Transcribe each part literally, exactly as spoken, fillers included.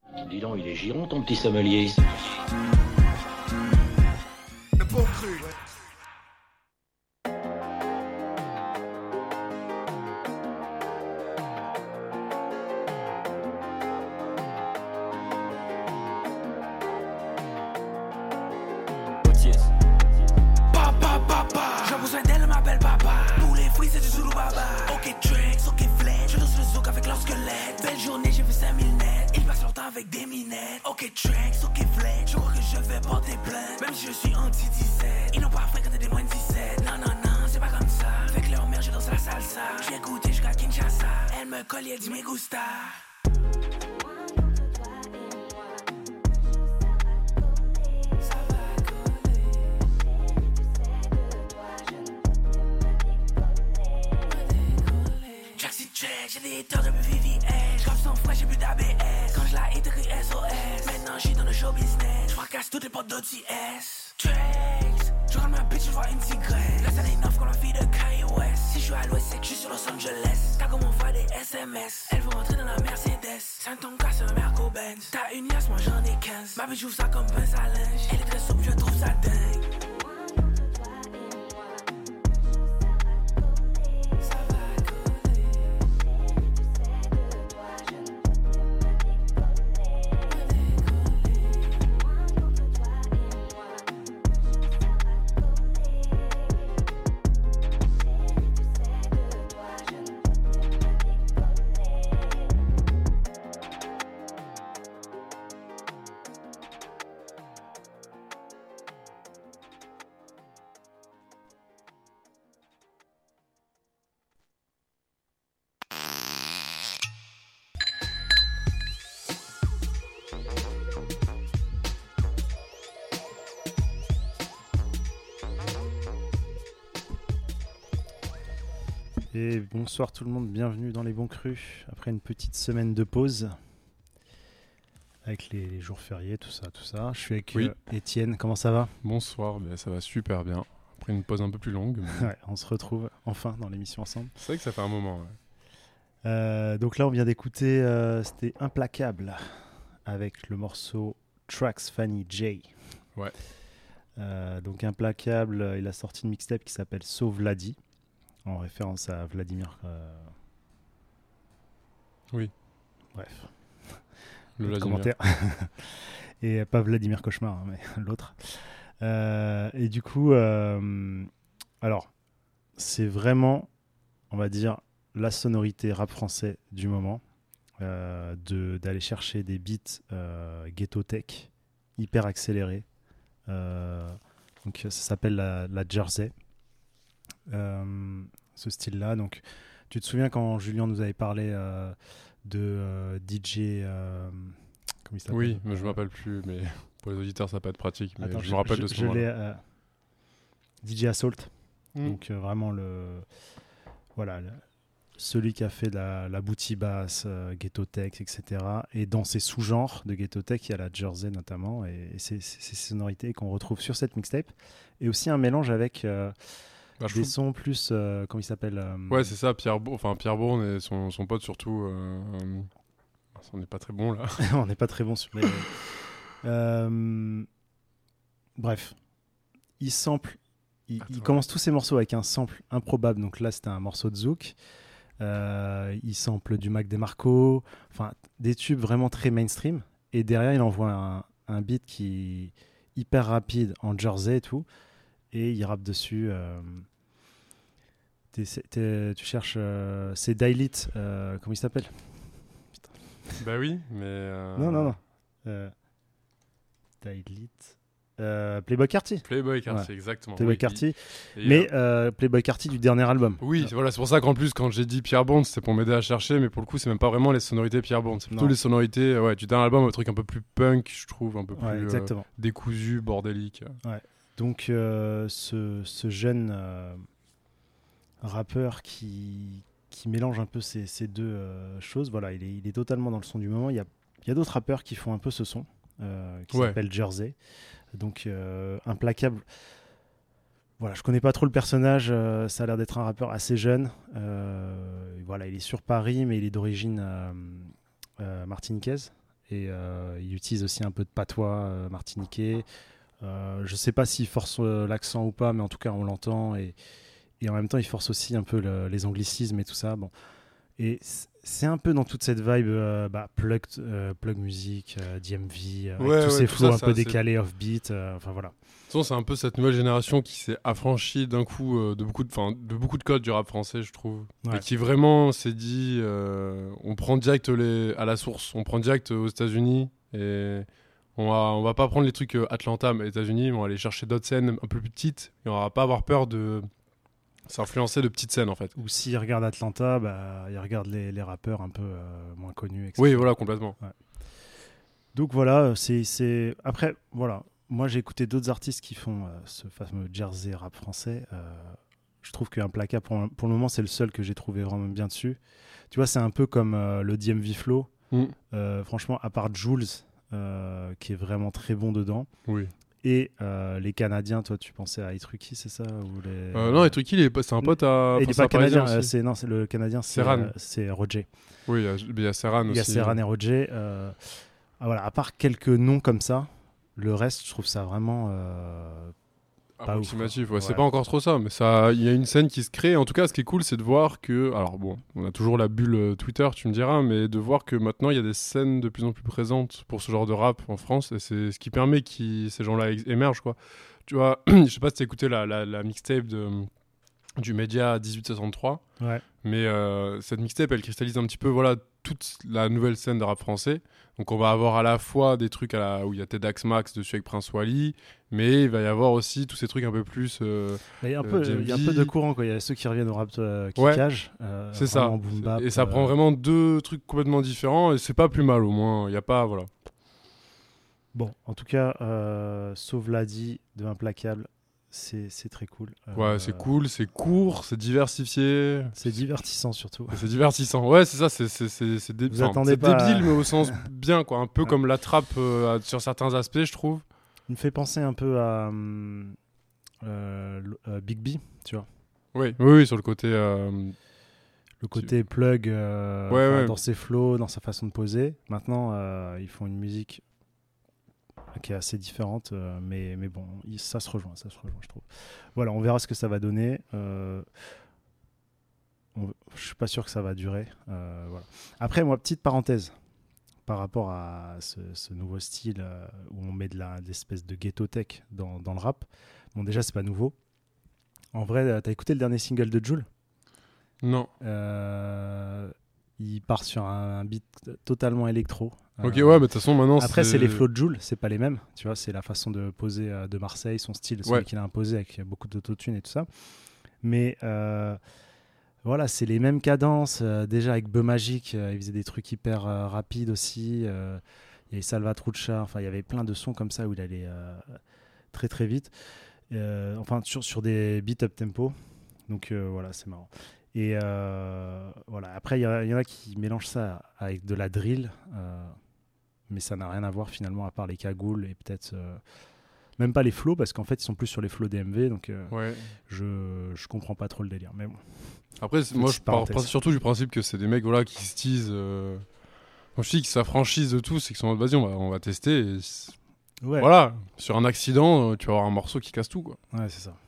Dis donc, il est giron ton petit sommelier. Le bon cru. Papa, papa, j'ai besoin d'elle, m'appelle papa. Pour les fruits, c'est du Zulu Baba. Ok, tricks, ok, flèche. Je lance le zouk avec leur squelette. Belle journée, j'ai fait cinq mille nets. Ils passent leur temps avec des minettes. Ok, tricks, ok, flèche. Je crois que je vais porter plainte. Même si je suis anti dix-sept. Ils n'ont pas fréquenté des moins de dix-sept. Non, non, non, c'est pas comme ça. Fait que leur mère, je danse la salsa. J'ai écouté jusqu'à Kinshasa. Elle me colle, elle dit me gusta. J'ai des haters de V V S. Comme son frère, j'ai plus d'A B S. Quand je la hate, écrit S O S. Maintenant, j'suis dans le show business. J'fracasse toutes les portes d'O T S. Tracks. Je rentre ma bitch, je vois une tigresse. Là, ça n'est comme la fille de Kanye West. Si je suis à l'ouest, c'est que je suis sur Los Angeles. T'as comme mon frère des S M S. Elle veut rentrer dans la Mercedes. C'est un ton cas, c'est un Merco Benz. T'as une liasse, moi j'en ai quinze. Ma bitch, j'ouvre ça comme pince à linge. Elle est très souple, je trouve ça dingue. Et bonsoir tout le monde, bienvenue dans les bons crus, après une petite semaine de pause, avec les, les jours fériés, tout ça, tout ça. Je suis avec oui. euh, Étienne, comment ça va ? Bonsoir, ben ça va super bien, après une pause un peu plus longue. Mais... ouais, on se retrouve enfin dans l'émission ensemble. C'est vrai que ça fait un moment, ouais. Euh, donc là on vient d'écouter, euh, c'était Implacable, avec le morceau Tracks Fanny J. Ouais. Euh, donc Implacable, il a sorti une mixtape qui s'appelle So Vladi, en référence à Vladimir. Euh... Oui. Bref. Le commentaire. Et pas Vladimir Cauchemar, hein, mais l'autre. Euh, et du coup, euh, alors, c'est vraiment, on va dire, la sonorité rap français du moment, euh, de, d'aller chercher des beats euh, ghetto tech, hyper accélérés. Euh, donc ça s'appelle la, la Jersey. Euh, ce style-là. Donc, tu te souviens quand Julien nous avait parlé euh, de euh, D J, euh, comment il s'appelle ? Oui, mais je me rappelle plus. Mais pour les auditeurs, ça va pas être pratique. Mais Attends, je, je me rappelle je, de ce je moment-là. l'ai, euh, D J Assault. Mm. Donc euh, vraiment le, voilà, le, celui qui a fait la, la booty bass, euh, ghetto tech, et cetera. Et dans ces sous-genres de ghetto tech, il y a la Jersey notamment, et, et c'est ces sonorités qu'on retrouve sur cette mixtape. Et aussi un mélange avec euh, bah, des trouve... sons plus, euh, comment il s'appelle euh... Ouais, c'est ça, Pierre, Bo- enfin, Pierre Bourne et son, son pote surtout. Euh, euh, on n'est pas très bon là. On n'est pas très bon sur les... euh, bref, il sample, il, il commence tous ses morceaux avec un sample improbable. Donc là, c'était un morceau de zouk. Euh, il sample du Mac DeMarco, enfin des tubes vraiment très mainstream. Et derrière, il envoie un, un beat qui est hyper rapide en Jersey et tout. Et il rappe dessus. Euh, t'es, t'es, tu cherches. Euh, c'est Dailit. Euh, comment il s'appelle ? Putain. Bah oui, mais. Euh... Non, non, non. Euh, Dailit. Euh, Playboy Carty. Playboy Carty, ouais. exactement. Playboy oui, Carty. et, et mais euh, Playboy Carty du dernier album. Oui, c'est, voilà, c'est pour ça qu'en plus, quand j'ai dit Pierre Bourne, c'était pour m'aider à chercher, mais pour le coup, c'est même pas vraiment les sonorités Pierre Bourne. C'est plutôt non. les sonorités ouais, du dernier album, un truc un peu plus punk, je trouve, un peu plus ouais, euh, décousu, bordélique. Ouais. Donc, euh, ce, ce jeune euh, rappeur qui, qui mélange un peu ces, ces deux euh, choses, voilà, il est, il est totalement dans le son du moment. Il y a, il y a d'autres rappeurs qui font un peu ce son, euh, qui ouais. s'appelle Jersey. Donc euh, Implacable, voilà, je connais pas trop le personnage, euh, ça a l'air d'être un rappeur assez jeune, euh, voilà, il est sur Paris mais il est d'origine euh, euh, martiniquaise et euh, il utilise aussi un peu de patois euh, martiniquais. Euh, je sais pas s'il force euh, l'accent ou pas, mais en tout cas on l'entend, et, et en même temps il force aussi un peu le, les anglicismes et tout ça. Bon. Et c'est un peu dans toute cette vibe euh, bah, plug, euh, plug music, euh, D M V, euh, Ouais, avec tous ouais, ces tout flows ça, un ça, peu c'est- décalés, off-beat, euh, enfin voilà. De toute façon, c'est un peu cette nouvelle génération qui s'est affranchie d'un coup euh, de, beaucoup de, 'fin, de beaucoup de codes du rap français, je trouve. Ouais. Et qui vraiment s'est dit euh, on prend direct les, à la source, on prend direct aux États-Unis et on va, on va pas prendre les trucs euh, Atlanta, mais États-Unis, on va aller chercher d'autres scènes un peu plus petites et on va pas avoir peur de s'influencer de petites scènes en fait. Ou s'il regarde Atlanta, bah, il regarde les, les rappeurs un peu euh, moins connus, et cetera. Oui, voilà, complètement. Donc voilà, c'est, c'est... Après, voilà, moi j'ai écouté d'autres artistes qui font euh, ce fameux Jersey rap français. Euh, je trouve qu'un placard, pour, pour le moment, c'est le seul que j'ai trouvé vraiment bien dessus. Tu vois, c'est un peu comme euh, le D M V Flow. Mm. Euh, franchement, à part Jules, euh, qui est vraiment très bon dedans. Oui. Et euh, les Canadiens, toi, tu pensais à Itruki, c'est ça ou les... Euh, non, et truc, il est, pas- c'est un pote à. Et il enfin, n'est c'est pas un Parisien canadien, euh, aussi. c'est, non, c'est le Canadien, c'est, Serran. euh, c'est Roger. Oui, il y a, il y a Serran aussi. Il y a Serran et Roger. Euh, ah, voilà, à part quelques noms comme ça, le reste, je trouve ça vraiment euh, pas ouf, Approximatif, quoi. ouais, c'est Ouais. pas encore trop ça, mais ça, il y a une scène qui se crée. En tout cas, ce qui est cool, c'est de voir que, alors bon, on a toujours la bulle euh, Twitter, tu me diras, mais de voir que maintenant il y a des scènes de plus en plus présentes pour ce genre de rap en France, et c'est ce qui permet que ces gens-là ex- émergent, quoi. Tu vois, je sais pas si t'as écouté la, la, la mixtape de, du média dix-huit soixante-trois, Ouais. mais euh, cette mixtape, elle cristallise un petit peu, voilà, toute la nouvelle scène de rap français. Donc on va avoir à la fois des trucs à la, où il y a Tedax Max dessus avec Prince Wally, mais il va y avoir aussi tous ces trucs un peu plus. euh, Il y a un Euh, peu, D M il y a un V. peu de courant, quoi. Il y a ceux qui reviennent au rap euh, qui Ouais. cage. euh, c'est ça. vraiment boom bap, Et ça euh, prend vraiment deux trucs complètement différents, et c'est pas plus mal au moins. Il y a pas, voilà. Bon, en tout cas, euh, Sauve l'a dit de Implacable, c'est, c'est très cool. Ouais, Euh, c'est cool, c'est court, c'est diversifié. C'est divertissant surtout. Et c'est divertissant. Ouais, c'est ça, c'est c'est c'est c'est dé- Vous enfin, attendez c'est pas à- débile, mais au sens bien, quoi. Un peu Ouais. comme la trappe euh, sur certains aspects, je trouve. Il me fait penser un peu à hum, euh, l- euh, Big B, tu vois. Oui, oui, oui, sur le côté. euh, Le côté plug euh, Ouais, enfin, ouais. dans ses flows, dans sa façon de poser. Maintenant, euh, ils font une musique qui est assez différente, euh, mais, mais bon, il- ça se rejoint, ça se rejoint, je trouve. Voilà, on verra ce que ça va donner. Euh, on- je suis pas sûr que ça va durer. euh, voilà. Après, moi, petite parenthèse par rapport à ce, ce nouveau style euh, où on met de, la, de l'espèce de ghetto tech dans, dans le rap. Bon, déjà, c'est pas nouveau. En vrai, euh, t'as écouté le dernier single de Jul? Non. Euh, il part sur un, un beat totalement électro. Ok, Euh, ouais, mais de toute façon, maintenant. Après, c'est les flows de Jul, c'est pas les mêmes. Tu vois, c'est la façon de poser euh, de Marseille, son style, celui Ouais. qu'il a imposé avec beaucoup d'autotune et tout ça. Mais euh, voilà, c'est les mêmes cadences. euh, déjà avec Beu Magique, euh, il faisait des trucs hyper euh, rapides aussi. euh, il y avait Salvatrucha, enfin, il y avait plein de sons comme ça où il allait euh, très très vite. Euh, enfin, sur, sur des beats up tempo. Donc euh, voilà, c'est marrant. Et euh, voilà. Après, il y, a- il y en a qui mélangent ça avec de la drill, euh, mais ça n'a rien à voir finalement à part les cagoules et peut-être euh, même pas les flows parce qu'en fait ils sont plus sur les flows D M V, donc euh, Ouais. je je comprends pas trop le délire. Mais bon, Après, c'est- moi, je Petite pars parenthèse. surtout du principe que c'est des mecs voilà, qui se disent. Euh... Quand je dis qu'ils s'affranchissent de tout, c'est qu'ils sont en mode vas-y, on va, on va tester. Et c- ouais, voilà, sur un accident, euh, tu vas avoir un morceau qui casse tout, quoi. ouais, c'est ça.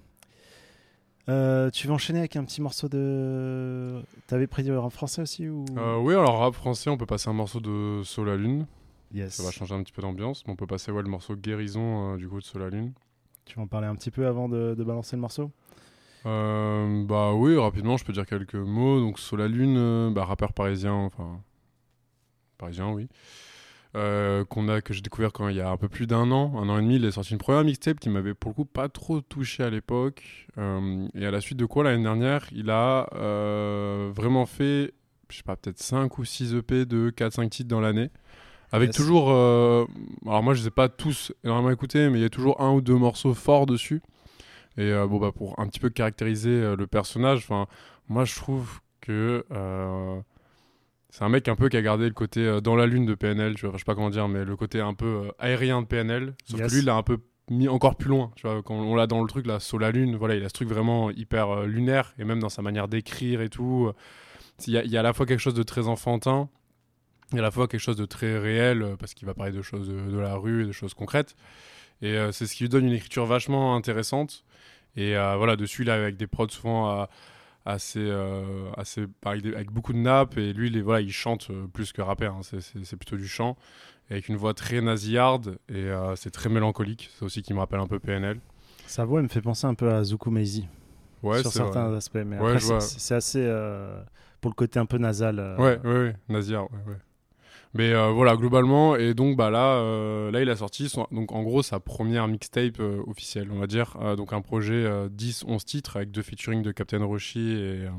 Euh, tu veux enchaîner avec un petit morceau de. T'avais prédit en français aussi ou Euh, oui, alors rap français, on peut passer un morceau de Sol la Lune. Yes. Ça va changer un petit peu d'ambiance. Mais on peut passer ouais, le morceau Guérison euh, du coup de Sol la Lune. Tu veux en parler un petit peu avant de, de balancer le morceau? Euh, bah oui, rapidement, je peux dire quelques mots. Donc Sol la Lune, euh, bah, rappeur parisien, enfin parisien, oui. Euh, qu'on a, que j'ai découvert quand il y a un peu plus d'un an, un an et demi, il a sorti une première mixtape qui m'avait pour le coup pas trop touché à l'époque. Euh, et à la suite de quoi, l'année dernière, il a euh, vraiment fait, je sais pas, peut-être cinq ou six E P de quatre cinq titres dans l'année. Avec Yes. toujours, euh, alors moi je les ai pas tous énormément écoutés, mais il y a toujours un ou deux morceaux forts dessus. Et euh, bon bah pour un petit peu caractériser euh, le personnage, enfin moi je trouve que euh, c'est un mec un peu qui a gardé le côté euh, dans la lune de P N L, tu vois, enfin, je sais pas comment dire, mais le côté un peu euh, aérien de P N L. Sauf Yes. que lui il l'a un peu mis encore plus loin, tu vois, quand on l'a dans le truc là, sur la lune, voilà, il a ce truc vraiment hyper euh, lunaire et même dans sa manière d'écrire et tout. Il y, a, il y a à la fois quelque chose de très enfantin et à la fois quelque chose de très réel, euh, parce qu'il va parler de choses de, de la rue et de choses concrètes. Et euh, c'est ce qui lui donne une écriture vachement intéressante. Et euh, voilà, dessus, il est avec des prods souvent euh, assez, euh, assez avec, des, avec beaucoup de nappes. Et lui, il, est, voilà, il chante euh, plus que rapper. Hein. C'est, c'est, c'est plutôt du chant. Et avec une voix très nasillarde. Et euh, c'est très mélancolique. C'est aussi qui me rappelle un peu P N L. Sa voix, elle me fait penser un peu à Zuku Meizi. Ouais, sur c'est certains vrai. aspects. Mais Ouais, après, je vois. c'est, c'est assez... Euh, pour le côté un peu nasal. Euh... Ouais, ouais, ouais. Nasillarde, ouais, ouais. Mais euh, voilà, globalement, et donc bah là, euh, là il a sorti son, donc en gros sa première mixtape euh, officielle, on va dire, euh, donc un projet euh, dix onze titres avec deux featuring de Captain Roshi et euh,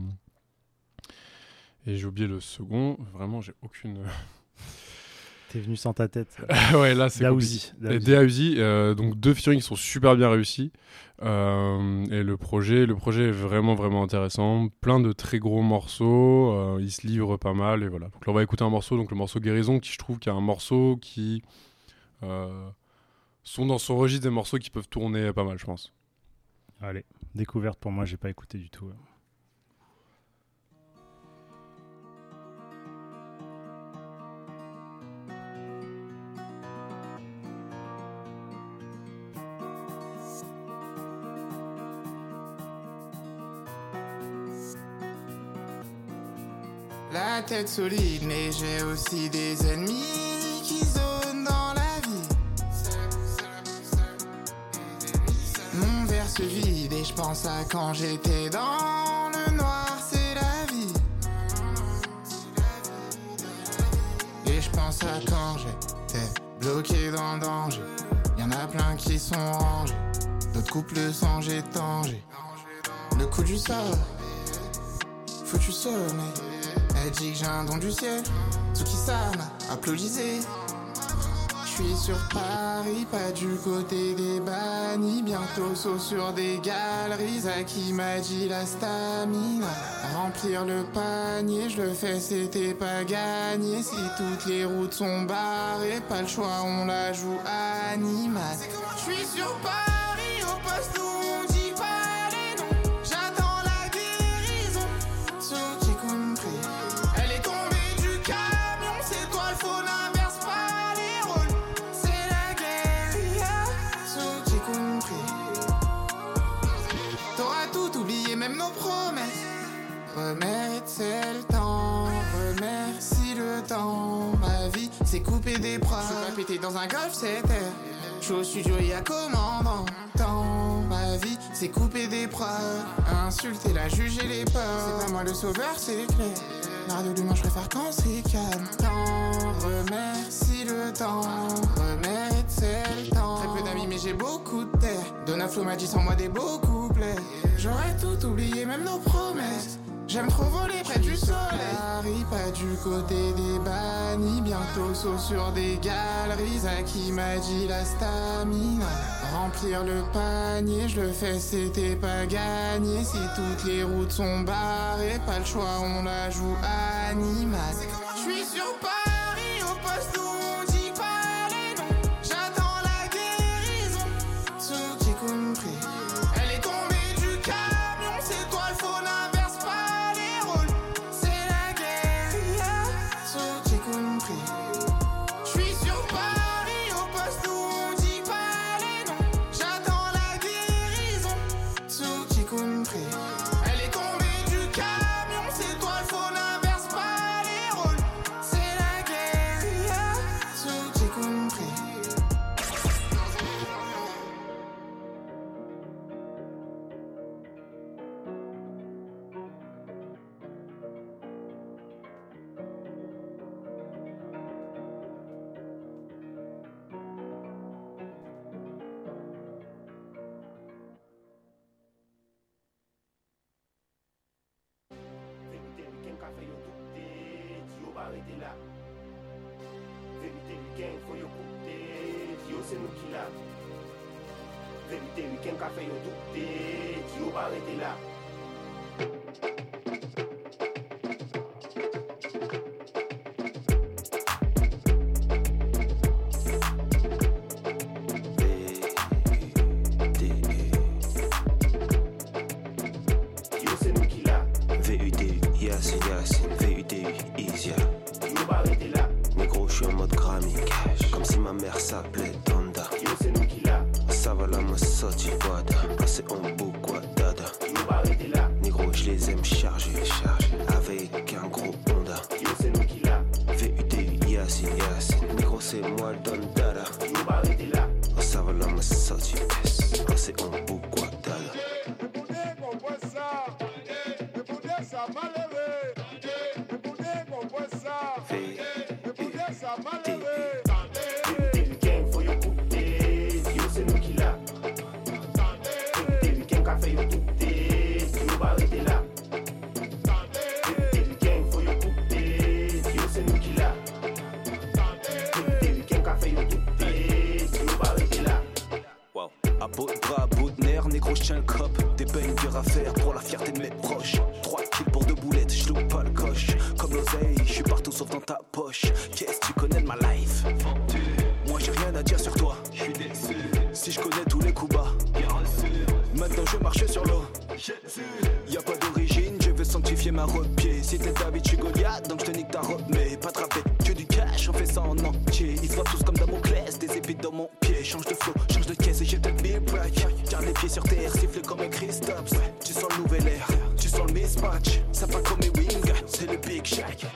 et j'ai oublié le second. Vraiment, j'ai aucune. T'es venu sans ta tête. Ouais, là c'est Daouzi. Daouzi, euh, donc deux featuring qui sont super bien réussis. Euh, et le projet, le projet est vraiment vraiment intéressant. Plein de très gros morceaux. Euh, il se livre pas mal et voilà. Donc là, on va écouter un morceau, donc le morceau Guérison, qui je trouve qu'il y a un morceau qui euh, sont dans son registre des morceaux qui peuvent tourner pas mal, je pense. Allez, découverte pour moi, j'ai pas écouté du tout. La tête solide, mais j'ai aussi des ennemis qui zonent dans la vie. Mon verre se vide et je pense à quand j'étais dans le noir, c'est la vie. Et je pense à quand j'étais bloqué dans le danger. Y'en a plein qui sont rangés, d'autres couples sans j'ai tangé. Le coup du sort, foutu sommeil. Elle dit que j'ai un don du ciel, Tsuki-sama, applaudissez. J'suis sur Paris, pas du côté des bannis. Bientôt saut sur des galeries, Zaki m'a dit la stamina. Remplir le panier, je le fais, c'était pas gagné. Si toutes les routes sont barrées, pas le choix, on la joue animal. J'suis sur Paris, au poste où on dit pas les noms. J'attends la guérison, Tsuki compris. Même nos promesses. Remettre c'est le temps, remercie le temps. Ma vie c'est couper des bras. Je veux pas péter dans un golf, c'est terre. Je suis au studio et à commandant. Temps, ma vie c'est couper des bras. Insulter la juge et les peurs. C'est pas moi le sauveur, c'est clair. L'art de l'humain, je préfère quand c'est calme. Temps, remercie le temps. Remettre c'est le temps. Très peu d'amis, mais j'ai beaucoup de terre. Donaflo m'a dit sans moi des beaux couplets. J'aurais tout oublié, même nos promesses. J'aime trop voler près du soleil. Paris, pas du côté des bannis. Bientôt saut sur des galeries. Zaki m'a dit la stamina. Remplir le panier, je le fais, c'était pas gagné. Si toutes les routes sont barrées, pas le choix, on la joue animal. J'suis sur Paris, au poste où on dit pas les noms. J'attends la guérison, Tsuki compris. Elle est tombée du camion, c'est toi le faux, n'inverse pas les rôles. C'est la guerre, Tsuki compris. J'suis sur Paris, au poste où on dit pas les noms. J'attends la guérison, Tsuki compris. Elle est tombée du camion, c'est toi le faux, n'inverse pas les rôles. C'est la guerre, Tsuki compris. Vérité, week-end, café, yo douté, Dio va arrêter là. Vérité, week-end, faut yo couper, Dio c'est nous qui l'a. Vérité, week-end, café, yo douté, Dio va arrêter là. Dio c'est nous qui l'a. V U T U, Yasin, Yasin, V U T U, Isia. Dio va arrêter là. je suis en mode Grammy. Comme si ma mère s'appelait Donda. Yo, c'est nous qui l'a. Ça va là, moi sorti guada. Passé en boucle, quoi, dada. On va arrêter là. Négro, je les aime chargés, chargés. Avec un gros Honda. Yo, c'est nous qui l'a. V U T U, Yacine, Yacine. Négro, c'est moi le Don Dada. On va arrêter là. Ça va là, moi sorti S. Passé en boucle, quoi, dada. V U T U. Vérité du gang, faut y goûter. Yo, c'est nous qui l'a. Vérité du gang, qu'a fait yo douter. On va arrêter là. Vérité du gang, faut y goûter. Yo, c'est nous qui l'a. Vérité du gang, qu'a fait yo douter. On va arrêter là. Wow. À bout de bras, à bout de nerfs, négro, j'tiens le cop. Des peines dures à faire pour la fierté de mes proches. Trois kills pour deux boulettes, j'loupe pas le coche. Comme l'oseille, j'suis partout sauf dans ta poche. Qu'est-ce que tu connais de ma life? Moi j'ai rien à dire sur toi. J'suis déçu. Si je connais tous les coups bas. Maintenant je marche sur l'eau. Y'a pas d'origine, je veux sanctifier ma robe pied. Si t'es David, j'suis Goliath, donc j'te nique ta robe. Mais pas trappé, que du cash, on fait ça en entier. Ils se voient tous comme Damoclès, des épées dans mon pied. Change de flow, change de caisse et j'ai peut-être mille braques. Garde les pieds sur terre, siffle comme un Christophe. Tu sens le nouvel air, tu sens le mismatch. Ça pas comme mes wings, c'est le Big Shack.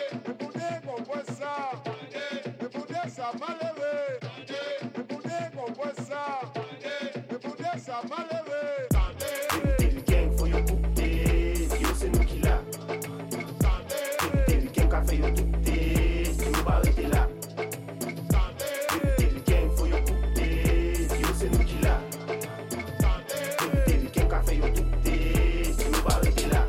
Vérité du gang, faut y goûter. Yo, c'est nous qui l'a. Vérité du gang, qu'a fait yo douter. On va arrêter là. Vérité du gang, faut y goûter. Yo, c'est nous qui l'a. Vérité du gang, qu'a fait yo douter. On va arrêter là.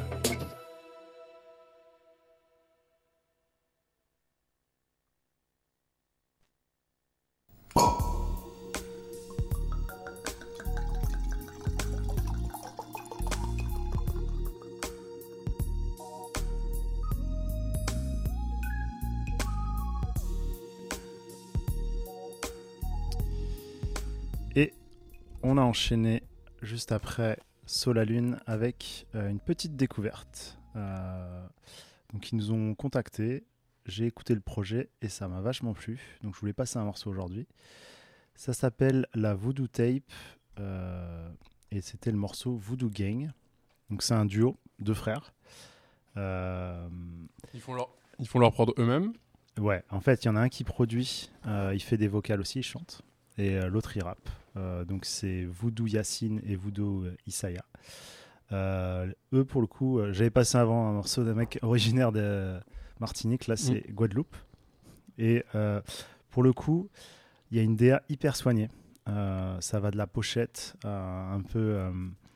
Et on a enchaîné juste après Sola Lune avec euh, une petite découverte. Euh, donc ils nous ont contactés, j'ai écouté le projet et ça m'a vachement plu. Donc je voulais passer un morceau aujourd'hui. Ça s'appelle la Voodoo Tape euh, et c'était le morceau Voodoo Gang. Donc c'est un duo, deux frères. Euh, Ils font leur, ils font leur prod eux-mêmes. ouais, en fait il y en a un qui produit, euh, il fait des vocals aussi, il chante. Et euh, l'autre il rappe. Euh, donc c'est Voodoo Yacine et Voodoo euh, Isaiah. Euh, eux pour le coup, euh, j'avais passé avant un morceau d'un mec originaire de Martinique, là c'est mmh. Guadeloupe. Et euh, pour le coup, il y a une D A hyper soignée. Euh, ça va de la pochette à un peu... Euh...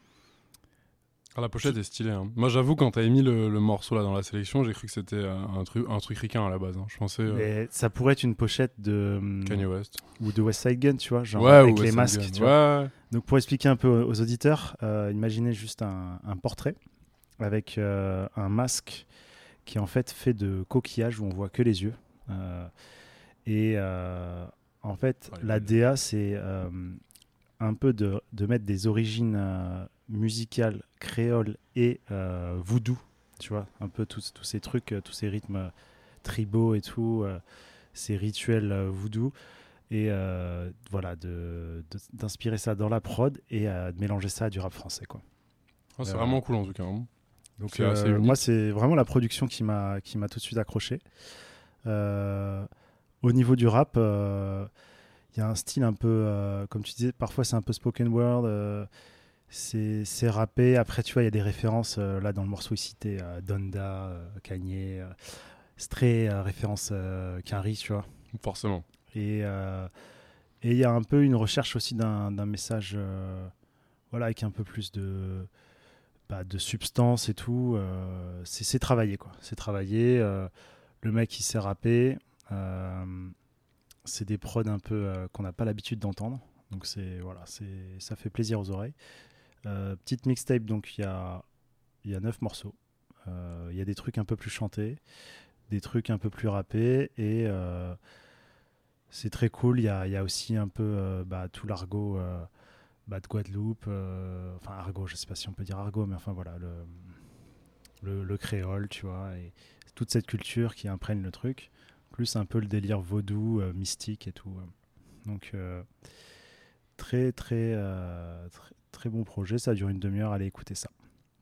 Ah, la pochette est stylée. Hein. Moi j'avoue, quand t'avais mis le, le morceau là dans la sélection, j'ai cru que c'était un truc, un truc ricain à la base. Hein. Je pensais... Euh... Mais ça pourrait être une pochette de... Kanye West. Ou de West Side Gun, tu vois, genre ouais, avec les West masques. Gun. Tu ouais. vois. Donc pour expliquer un peu aux, aux auditeurs, euh, imaginez juste un, un portrait avec euh, un masque qui est en fait fait de coquillages où on voit que les yeux. Euh, et euh, en fait, oh, la D A, c'est euh, un peu de, de mettre des origines euh, musicales créoles et euh, voodoo, tu vois, un peu tous, tous ces trucs, euh, tous ces rythmes euh, tribaux et tout, euh, ces rituels euh, voodoo. Et euh, voilà, de, de, d'inspirer ça dans la prod et euh, de mélanger ça à du rap français, quoi. Oh, c'est euh, vraiment cool en tout cas. Hein. Donc c'est euh, moi, c'est vraiment la production qui m'a, qui m'a tout de suite accroché. Euh, au niveau du rap, il euh, y a un style un peu, euh, comme tu disais, parfois c'est un peu spoken word, euh, c'est, c'est rappé. Après, tu vois, il y a des références, euh, là dans le morceau, il citait euh, Donda, euh, Kanye, euh, Stray, euh, référence euh, Quinry, tu vois. Forcément. Et il euh, y a un peu une recherche aussi d'un, d'un message euh, voilà, avec un peu plus de, bah, de substance et tout. Euh, c'est, c'est travaillé, quoi. C'est travaillé. Euh, le mec, il sait rapper. Euh, c'est des prods un peu euh, qu'on n'a pas l'habitude d'entendre. Donc, c'est, voilà, c'est, ça fait plaisir aux oreilles. Euh, petite mixtape, donc il y a, y a neuf morceaux. Il euh, y a des trucs un peu plus chantés, des trucs un peu plus rappés et... Euh, c'est très cool, il y a, il y a aussi un peu euh, bah, tout l'argot euh, bah, de Guadeloupe, euh, enfin argot, je sais pas si on peut dire argot, mais enfin voilà, le, le, le créole, tu vois, et toute cette culture qui imprègne le truc. plus un peu le délire vaudou, euh, mystique et tout. Donc euh, très très, euh, très très bon projet, ça dure une demi-heure, allez écouter ça.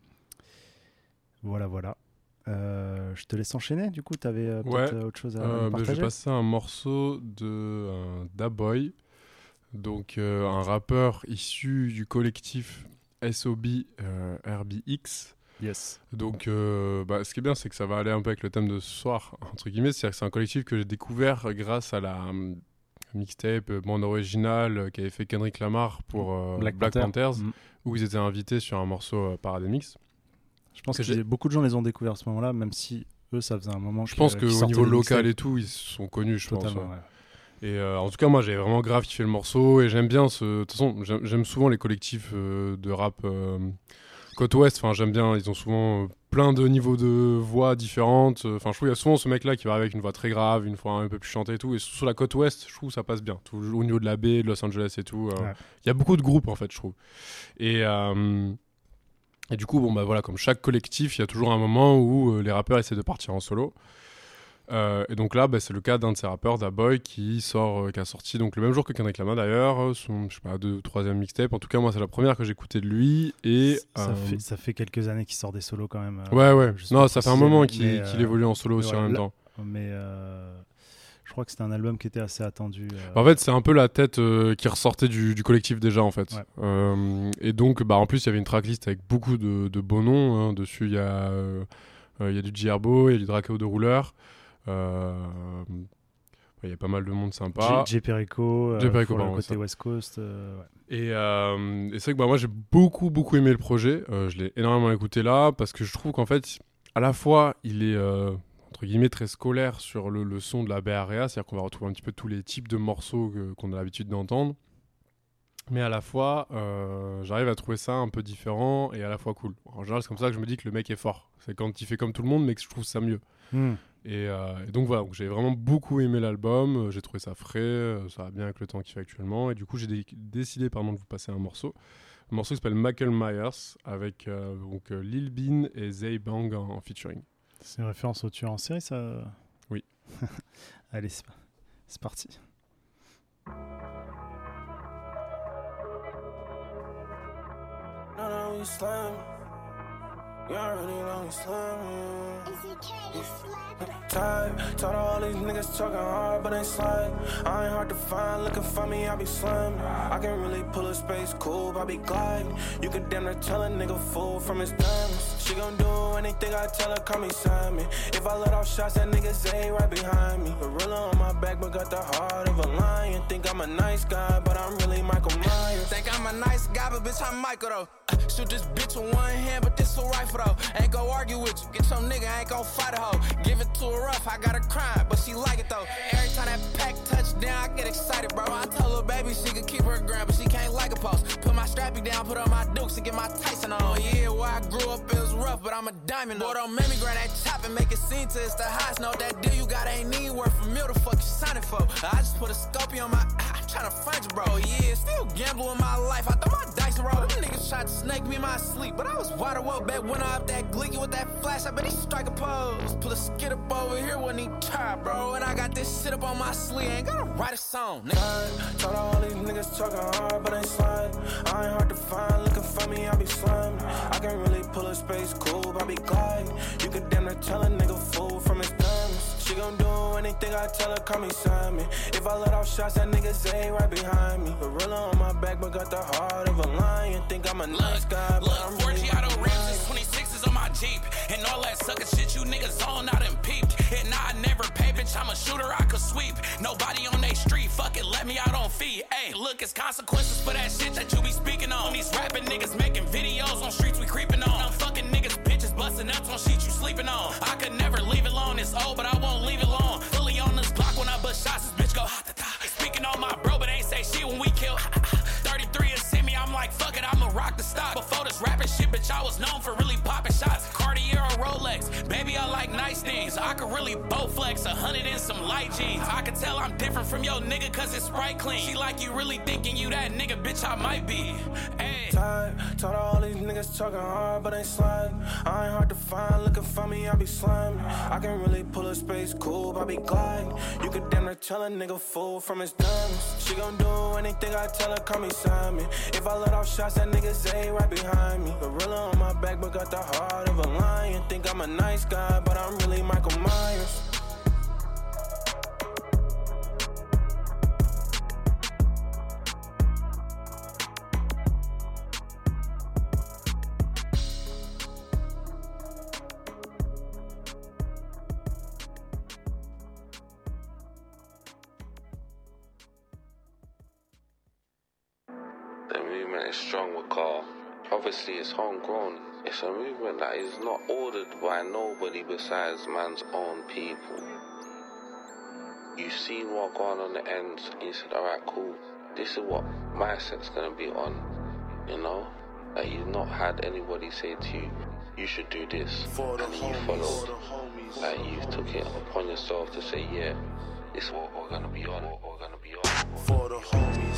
Voilà voilà. Euh, je te laisse enchaîner, du coup tu avais euh, peut-être Ouais. autre chose à Euh, bah, partager. je vais passer un morceau de euh, Da-Boy, donc euh, un rappeur issu du collectif S O B euh, R B X. Yes. Donc, euh, bah, ce qui est bien, c'est que ça va aller un peu avec le thème de ce soir, entre guillemets. C'est-à-dire que c'est un collectif que j'ai découvert grâce à la euh, mixtape, euh, bande originale euh, qu'avait fait Kendrick Lamar pour euh, Black Black, Panther. Panthers, Mm. où ils étaient invités sur un morceau euh, Parademix. Je pense Que que j'ai- j'ai- beaucoup de gens les ont découverts à ce moment-là, même si eux, ça faisait un moment Je pense qu'ils qu'au sortaient niveau des local mixtapes. et tout, ils sont connus, je pense. Totalement, ouais. ouais. Et euh, en tout cas, moi, j'ai vraiment grave kiffé le morceau et j'aime bien ce. De toute façon, j'aime, j'aime souvent les collectifs euh, de rap euh, côte ouest. Enfin, j'aime bien. Ils ont souvent euh, plein de niveaux de voix différentes. Enfin, je trouve qu'il y a souvent ce mec-là qui va avec une voix très grave, une voix un peu plus chantée et tout. Et sur la côte ouest, je trouve que ça passe bien. Tout, au niveau de la baie, de Los Angeles et tout. euh, Ouais. Il y a beaucoup de groupes en fait, je trouve. Et euh, Et du coup, bon, bah voilà, comme chaque collectif, il y a toujours un moment où euh, les rappeurs essaient de partir en solo. Euh, et donc là, bah, c'est le cas d'un de ces rappeurs, Da-Boy, qui sort, euh, qui a sorti donc le même jour que Kendrick Lamar d'ailleurs, son, je sais pas, deux ou troisième mixtape. En tout cas, moi, c'est la première que j'ai écoutée de lui. Et ça, euh, fait, ça fait quelques années qu'il sort des solos quand même. euh, ouais, ouais. juste Non, pour ça fait un préciser, moment mais- qu'il, mais, qu'il euh, évolue en solo aussi ouais, en même là- temps. Mais euh, je crois que c'était un album qui était assez attendu. euh, En fait, c'est un peu la tête euh, qui ressortait du, du collectif déjà, en fait. Ouais. Euh, et donc, bah, en plus, il y avait une tracklist avec beaucoup de, de beaux noms. Hein. Dessus, il y a, euh, euh, il y a du J Herbo, il y a du Drakeo de Rouleur. Euh, il y a pas mal de monde sympa. J. J. Perico, euh, J. Perico, pour le pardon, côté ça. West Coast. euh, ouais. Et, euh, et c'est vrai que bah, moi, j'ai beaucoup, beaucoup aimé le projet. Euh, je l'ai énormément écouté là parce que je trouve qu'en fait, à la fois, il est... Euh, entre guillemets très scolaire sur le, le son de la Bay Area, c'est-à-dire qu'on va retrouver un petit peu tous les types de morceaux que, qu'on a l'habitude d'entendre, mais à la fois euh, j'arrive à trouver ça un peu différent et à la fois cool. En général, c'est comme ça que je me dis que le mec est fort, c'est quand il fait comme tout le monde mais que je trouve ça mieux. Hmm. Et, euh, et donc voilà, donc j'ai vraiment beaucoup aimé l'album, euh, j'ai trouvé ça frais, euh, ça va bien avec le temps qu'il fait actuellement, et du coup j'ai dé- décidé pardon, de vous passer un morceau. Un morceau qui s'appelle Michael Myers avec euh, donc, euh, Lil Bean et Zay Bang en, en featuring. C'est une référence au tueur en série, ça? Oui. Allez, c'est, c'est parti. No, no, we slam. You already know we slam. Tired, told all these niggas talking hard, but ain't slide. I ain't hard to find, looking for me, I be slim. I can really pull a space cool, I be gliding. You could damn near tell a nigga fool from his diamonds. She gon' do anything I tell her, call me Simon. If I let off shots, that nigga Zay right behind me. Gorilla on my back, but got the heart of a lion. Think I'm a nice guy, but I'm really Michael Myers. Think I'm a nice guy, but bitch, I'm Michael though. Uh, shoot this bitch with one hand, but this a rifle though. Ain't gon' argue with you, get your nigga, ain't gon' fight a hoe. Give it to her rough, I got her crying, but she like it though. Every time that pack touch down, I get excited, bro. I told her baby she could keep her ground, but she can't like a post. Put my strappy down, put on my dukes and get my Tyson on. Yeah, where I grew up, it was rough, but I'm a diamond. Boy, don't make me grab that chop and make it seem to it's the highest note. That deal you got ain't need worth a mil, the fuck you signing for. I just put a scopy on my, I'm tryna find you, bro. Yeah, still gambling my life. I thought my dice roll. Them niggas tried to snake me in my sleep, but I was wide awake back when I up that glicky with that flash. I bet he strike a pose. Put a skid up over here when he try, bro. And I got this shit up on my sleeve. Ain't gotta write a song, nigga. Told all these niggas talking hard, but ain't slide. I ain't hard to find, looking for me, I be slim. I can really pull a space cool, I be gliding. You could damn near tell a nigga fool from his diamonds. She gon' do anything I tell her, call me Simon. If I let off shots, that nigga Zay right behind me. Gorilla on my back, but got the heart of a lion. Think I'm a nice guy, but Look, I'm four really Giotto Michael rims Myers. and twenty-sixes on my Jeep. And all that sucker shit you niggas on out and peeped. And I never pay, bitch, I'm a shooter, I could sweep. Nobody on they street, fuck it, let me out on feet. Hey, look, it's consequences for that shit that you be speaking on. These rapping niggas making videos on streets we creeping on. I'm fucking niggas, bitches busting nuts on sheets you sleeping on. I could never leave it alone, it's old, but I won't leave it alone. Fully on this Glock when I bust shots, this bitch go ha ta ta. Speaking on my bro, but ain't say shit when we kill. thirty-three is see me, I'm like, fuck it, I'ma rock the stock. Before this rapping shit, bitch, I was known for really popping shots. Cartier or Rolex, baby, I like Nike. ice things. I could really boat flex a hundred and some light jeans. I could tell I'm different from your nigga cause it's Sprite clean. She like you really thinking you that nigga, bitch, I might be. Ayy. Tired, told all these niggas talking hard, but ain't sliding. I ain't hard to find, looking for me, I be slamming. I can really pull a space cool, I be gliding. You could damn near tell a nigga fool from his diamonds. She gon' do anything I tell her, call me Simon. If I let off shots, that nigga say right behind me. Gorilla on my back, but got the heart of a lion. Think I'm a nice guy, but I'm really Michael Myers. The movement is strong with Carl. Obviously it's homegrown. It's a movement that is not ordered by nobody besides man's own people. You've seen what gone on the ends and you said, alright, cool. This is what my set's gonna be on. You know? That you've not had anybody say to you, you should do this. And then you followed. That you took it upon yourself to say, yeah, this is what we're gonna be on. What we're gonna be on. For the homies.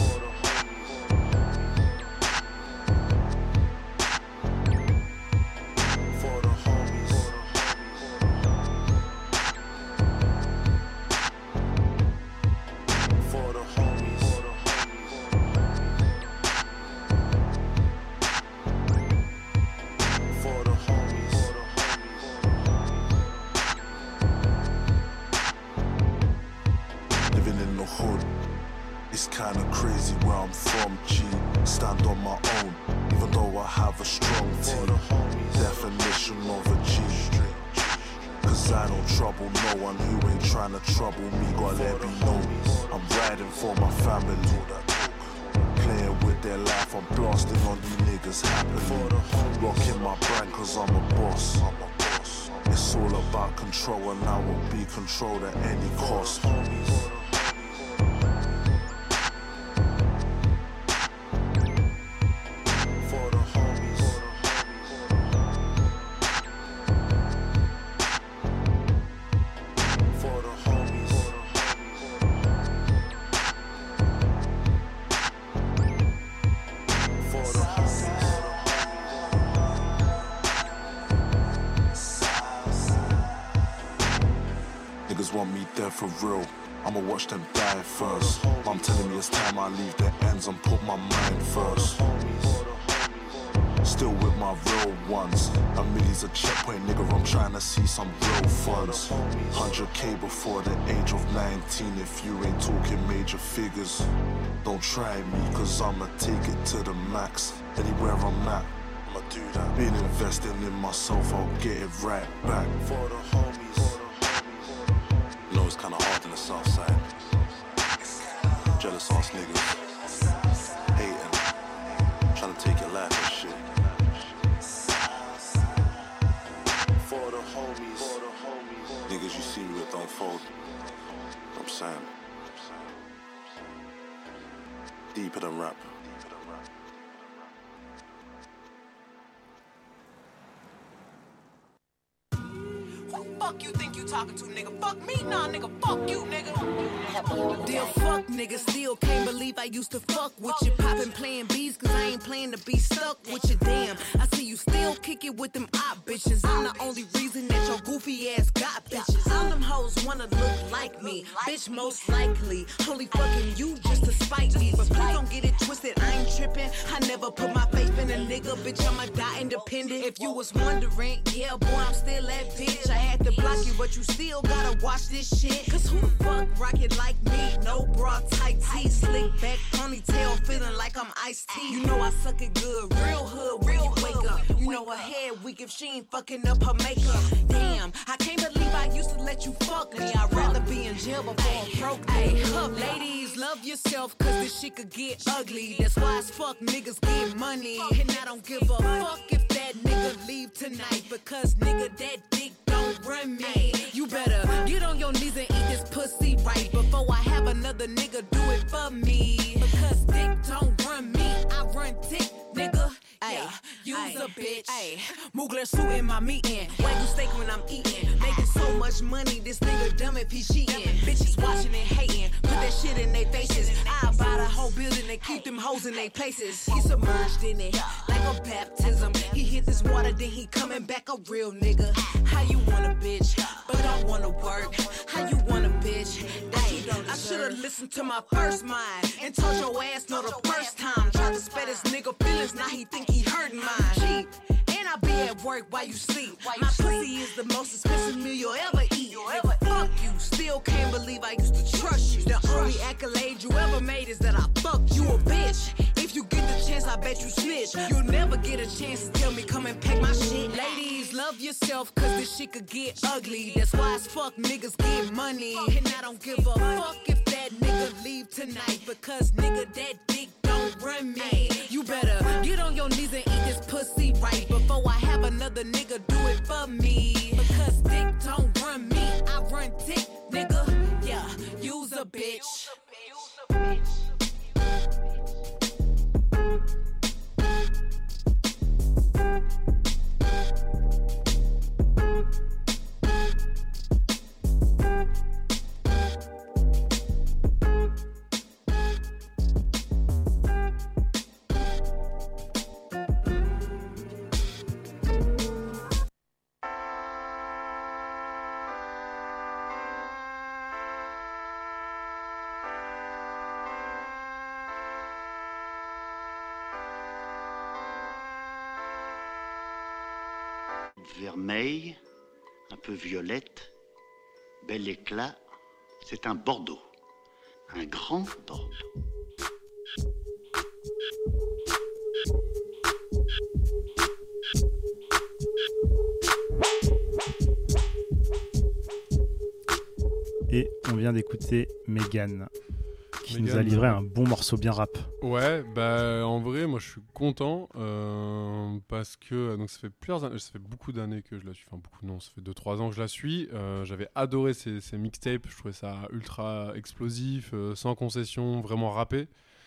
Kinda crazy where I'm from, G. Stand on my own, even though I have a strong team. Definition of a G. Cause I don't trouble no one who ain't trying to trouble me. Gotta let me know I'm riding for my family. Playing with their life, I'm blasting on you niggas happily. Rocking my brand cause I'm a boss. It's all about control and I will be controlled at any cost. Want me dead for real, I'ma watch them die first. Mom telling me it's time I leave the ends and put my mind first. Still with my real ones. A millie's a checkpoint, nigga, I'm trying to see some real funds. one hundred K before the age of nineteen. If you ain't talking major figures, don't try me, cause I'ma take it to the max. Anywhere I'm at, I'ma do that. Been investing in myself, I'll get it right back. For the homies. You know it's kinda hard in the south side. Jealous ass niggas hating, trying to take your life and shit. For the homies, for the homies. Niggas you see me with don't fold. I'm saying deeper than rap. Fuck you think you talking to, nigga? Fuck me, nah, nigga. Fuck you, nigga. Dear fuck, nigga, still can't believe I used to fuck with you. Poppin' playing bees, cause I ain't playing to be stuck with you. Damn, I see you still kick it with them op bitches. I'm the only reason that your goofy ass got bitches. All them hoes wanna look like me, bitch, most likely. Only fucking you just to spite me. But please don't get it twisted, I ain't trippin'. I never put my faith in a nigga, bitch, I'ma die independent. If you was wondering, yeah, boy, I'm still that bitch. I had to block you, but you still gotta watch this shit. Cause who the fuck rock it like me? No bra, tight tee, slick back, ponytail, feeling like I'm iced tea. You know I suck it good, real hood when you wake up. You know her head weak if she ain't fucking up her makeup. Damn, I can't believe I used to let you fuck me. I'd rather be in jail before I broke me. Ladies, love yourself, cause this shit could get ugly. That's why as fuck niggas get money. And I don't give a fuck if that nigga leave tonight, because nigga, that dick don't run me. You better get on your knees and eat this pussy right before I have another nigga do it for me. Because dick don't run me, I run dick, nigga. Yeah, you's a bitch. Ay, Mugler suit in my meeting. Wagyu steak when I'm eating. Making so much money, this nigga dumb if he cheating. Bitches watching and hating, put that shit in their faces. I buy the whole building and keep them hoes in their places. He submerged in it, like a baptism. He hit this water, then he coming back a real nigga. How you want a bitch, but don't wanna work? How you want a bitch? That you don't deserve. I should've listened to my first mind and told your ass no the first time. Tried to spare this nigga feelings, now he think he hurting mine. Cheap. And I be at work while you sleep. While you My sleep. Pussy is the most expensive meal you'll ever eat. You'll ever fuck eat. You. Still can't believe I used to trust you. The trust only accolade you ever made is that I fucked you a bitch. If you get the chance, I bet you snitch. You'll never get a chance to tell me come and pack my shit. Ladies, love yourself, cause this shit could get ugly. That's why as fuck niggas get money. And I don't give a fuck if that nigga leave tonight. Because nigga, that dick don't run me. You better get on your knees and eat this pussy right before I have another nigga do it for me. Because dick don't run me, I run dick, nigga. Yeah, you's a bitch. Vermeil, un peu violette, bel éclat, c'est un Bordeaux, un grand Bordeaux. Et on vient d'écouter Mégane, qui Mégane, nous a livré ouais. un bon morceau bien rap. Ouais, bah en vrai, moi je suis content euh, parce que donc ça fait plusieurs années, ça fait beaucoup d'années que je la suis, enfin beaucoup non, ça fait deux trois ans que je la suis. Euh, j'avais adoré ces, ces mixtapes, je trouvais ça ultra explosif, euh, sans concession, vraiment rappé.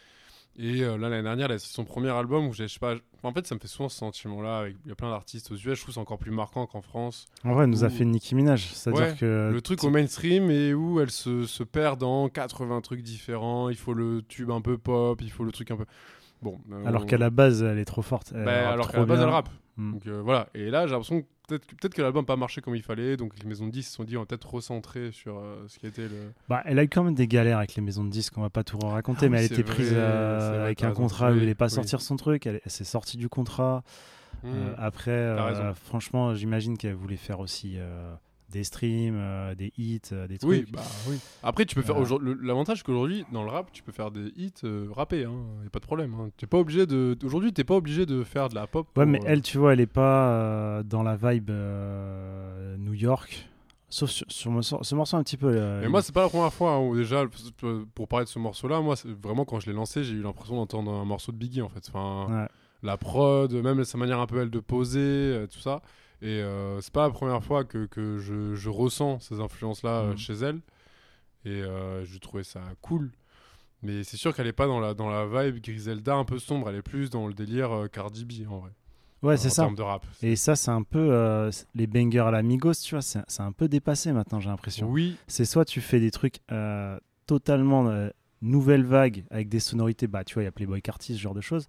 Et euh, là l'année dernière, c'est son premier album où j'ai, je sais pas, en fait ça me fait souvent ce sentiment-là. Avec, il y a plein d'artistes aux U S, je trouve c'est encore plus marquant qu'en France. En vrai, elle nous où... a fait Nicki Minaj, c'est-à-dire ouais, que le truc au mainstream et où elle se, se perd dans quatre-vingts trucs différents. Il faut le tube un peu pop, il faut le truc un peu. Bon. Euh, alors on... qu'à la base, elle est trop forte. Elle bah, rappe alors trop qu'à la base, bien. elle rappe. Mm. Donc euh, voilà. Et là, j'ai l'impression que peut-être, peut-être que l'album n'a pas marché comme il fallait. Donc les maisons de disques se sont dit on va peut-être recentrer sur euh, ce qui était le. Bah, elle a eu quand même des galères avec les maisons de disques, on va pas tout raconter, Ah, mais oui, elle c'est était vrai, prise euh, c'est vrai, avec t'as un raison. contrat où Oui, elle n'est pas oui. sortir son truc, elle, elle s'est sortie du contrat. Mmh. Euh, après, T'as euh, raison. franchement, j'imagine qu'elle voulait faire aussi euh, des streams, euh, des hits, euh, des trucs. Oui, bah oui. Après, tu peux faire. Euh, aujourd'hui- le- L'avantage, c'est qu'aujourd'hui, dans le rap, tu peux faire des hits euh, rappés. Il hein, n'y a pas de problème. Hein. T'es pas obligé de. Aujourd'hui, t'es pas obligé de faire de la pop. Ouais, pour, mais euh, elle, tu vois, elle est pas euh, dans la vibe euh, New York. Sauf sur, sur mon- ce morceau un petit peu. euh, Mais moi, c'est pas la première fois hein, où déjà, pour parler de ce morceau-là, moi, c'est vraiment quand je l'ai lancé, j'ai eu l'impression d'entendre un morceau de Biggie en fait. Enfin, Ouais. la prod, même sa manière un peu elle de poser, euh, tout ça. Et euh, c'est pas la première fois que, que je, je ressens ces influences-là euh, Mhm. chez elle. Et euh, je trouvais ça cool. Mais c'est sûr qu'elle est pas dans la, dans la vibe Griselda un peu sombre, elle est plus dans le délire euh, Cardi B en vrai. Ouais, En c'est ça. termes de rap. Et ça, c'est un peu euh, c- les bangers à la Migos, tu vois, c'est c'est un peu dépassé maintenant, j'ai l'impression. Oui. C'est soit tu fais des trucs euh, totalement euh, nouvelle vague avec des sonorités, bah tu vois, il y a Playboy Carti, ce genre de choses.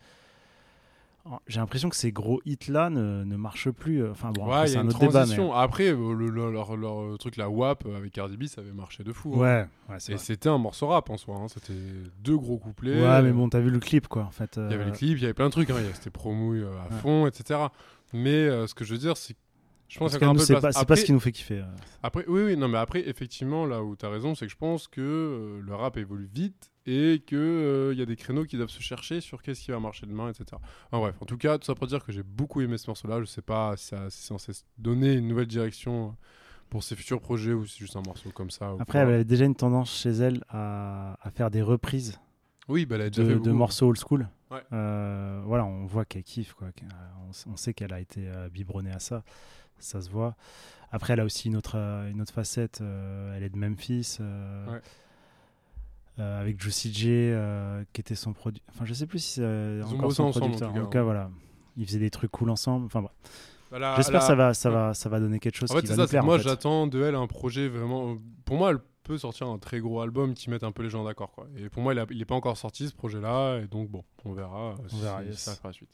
Oh, j'ai l'impression que ces gros hits là ne, ne marchent plus. euh, Enfin bon, Ouais, après, il y c'est a un une autre débat. transition. Mais... Après, euh, le, le- leur, leur, euh, truc, la W A P avec Cardi B, ça avait marché de fou. hein. Ouais, ouais, c'est Et vrai. c'était un morceau rap en soi. hein. C'était deux gros couplets. Ouais, mais bon, t'as vu le clip quoi, en fait. Il y avait euh, les clips, il y avait plein de trucs. Hein. Il y avait- C'était promouille euh, à Ouais. fond, et cetera. Mais euh, ce que je veux dire, c'est que je pense Parce qu'il y a que encore un nous, peu c'est de pas, place. c'est pas ce Après- qui nous fait kiffer. euh. Après, oui, oui, non, mais après, effectivement, là où tu as raison, c'est que je pense que euh, le rap évolue vite et qu'il euh, y a des créneaux qui doivent se chercher sur qu'est-ce qui va marcher demain, et cetera. Enfin, bref, en tout cas, tout ça pour dire que j'ai beaucoup aimé ce morceau-là. Je sais pas si, ça, si c'est censé donner une nouvelle direction pour ses futurs projets ou si c'est juste un morceau comme ça. ou Après, pas. elle avait déjà une tendance chez elle à, à faire des reprises Oui, bah, elle a déjà de, fait de beaucoup. morceaux old school. Ouais. Euh, voilà, on voit qu'elle kiffe, quoi. Qu'elle- On, on sait qu'elle a été euh, biberonnée à ça, ça se voit. Après, elle a aussi une autre, euh, une autre facette. euh, elle est de Memphis, euh, Ouais. euh, avec Juicy J, euh, qui était son produit. Enfin, je sais plus si c'est euh, Ils ont encore bossé son ensemble, en producteur. tout cas, En tout cas, hein. voilà, ils faisaient des trucs cool ensemble. Enfin, bref. À la- J'espère à que la- ça va, ça, va, ça va donner quelque chose En fait, qui c'est va ça. nous c'est plaire. que moi, en fait. j'attends de elle un projet vraiment. Pour moi, elle peut sortir un très gros album qui mette un peu les gens d'accord, quoi. Et pour moi, il, a... il est pas encore sorti ce projet-là, et donc bon, on verra. euh, On si verra, yes. ça fera la suite.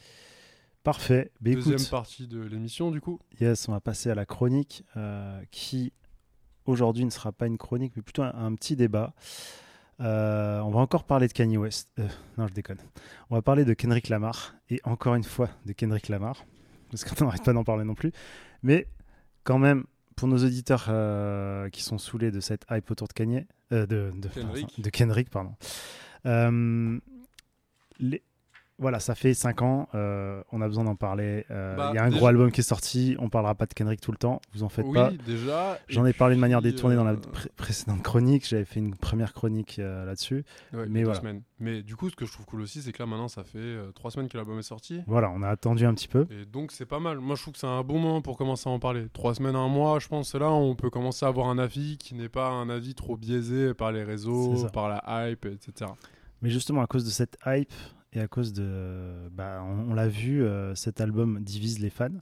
Parfait. Bah, Deuxième écoute, partie de l'émission, du coup. yes, on va passer à la chronique euh, qui, aujourd'hui, ne sera pas une chronique, mais plutôt un, un petit débat. Euh, on va encore parler de Kanye West. Euh, non, je déconne. On va parler de Kendrick Lamar. Et encore une fois, de Kendrick Lamar. Parce qu'on n'arrête pas d'en parler non plus. Mais quand même, pour nos auditeurs euh, qui sont saoulés de cette hype autour de Kanye, euh, de, de, Kendrick. pardon, de Kendrick, pardon. Euh, les, voilà, ça fait cinq ans, euh, on a besoin d'en parler. Il euh, Bah, y a un déjà- gros album qui est sorti, on parlera pas de Kendrick tout le temps, vous en faites Oui, pas. déjà. J'en et ai parlé de manière puis, détournée dans la euh, pré- précédente chronique, j'avais fait une première chronique euh, là-dessus. Ouais, mais deux voilà. semaines. Mais du coup, ce que je trouve cool aussi, c'est que là, maintenant, ça fait euh, trois semaines que l'album est sorti. Voilà, on a attendu un petit peu. Et donc, c'est pas mal. Moi, je trouve que c'est un bon moment pour commencer à en parler. Trois semaines, un mois, je pense, c'est là où on peut commencer à avoir un avis qui n'est pas un avis trop biaisé par les réseaux, C'est ça. par la hype, et cetera. Mais justement, à cause de cette hype et à cause de. Bah, on, on l'a vu, euh, cet album divise les fans.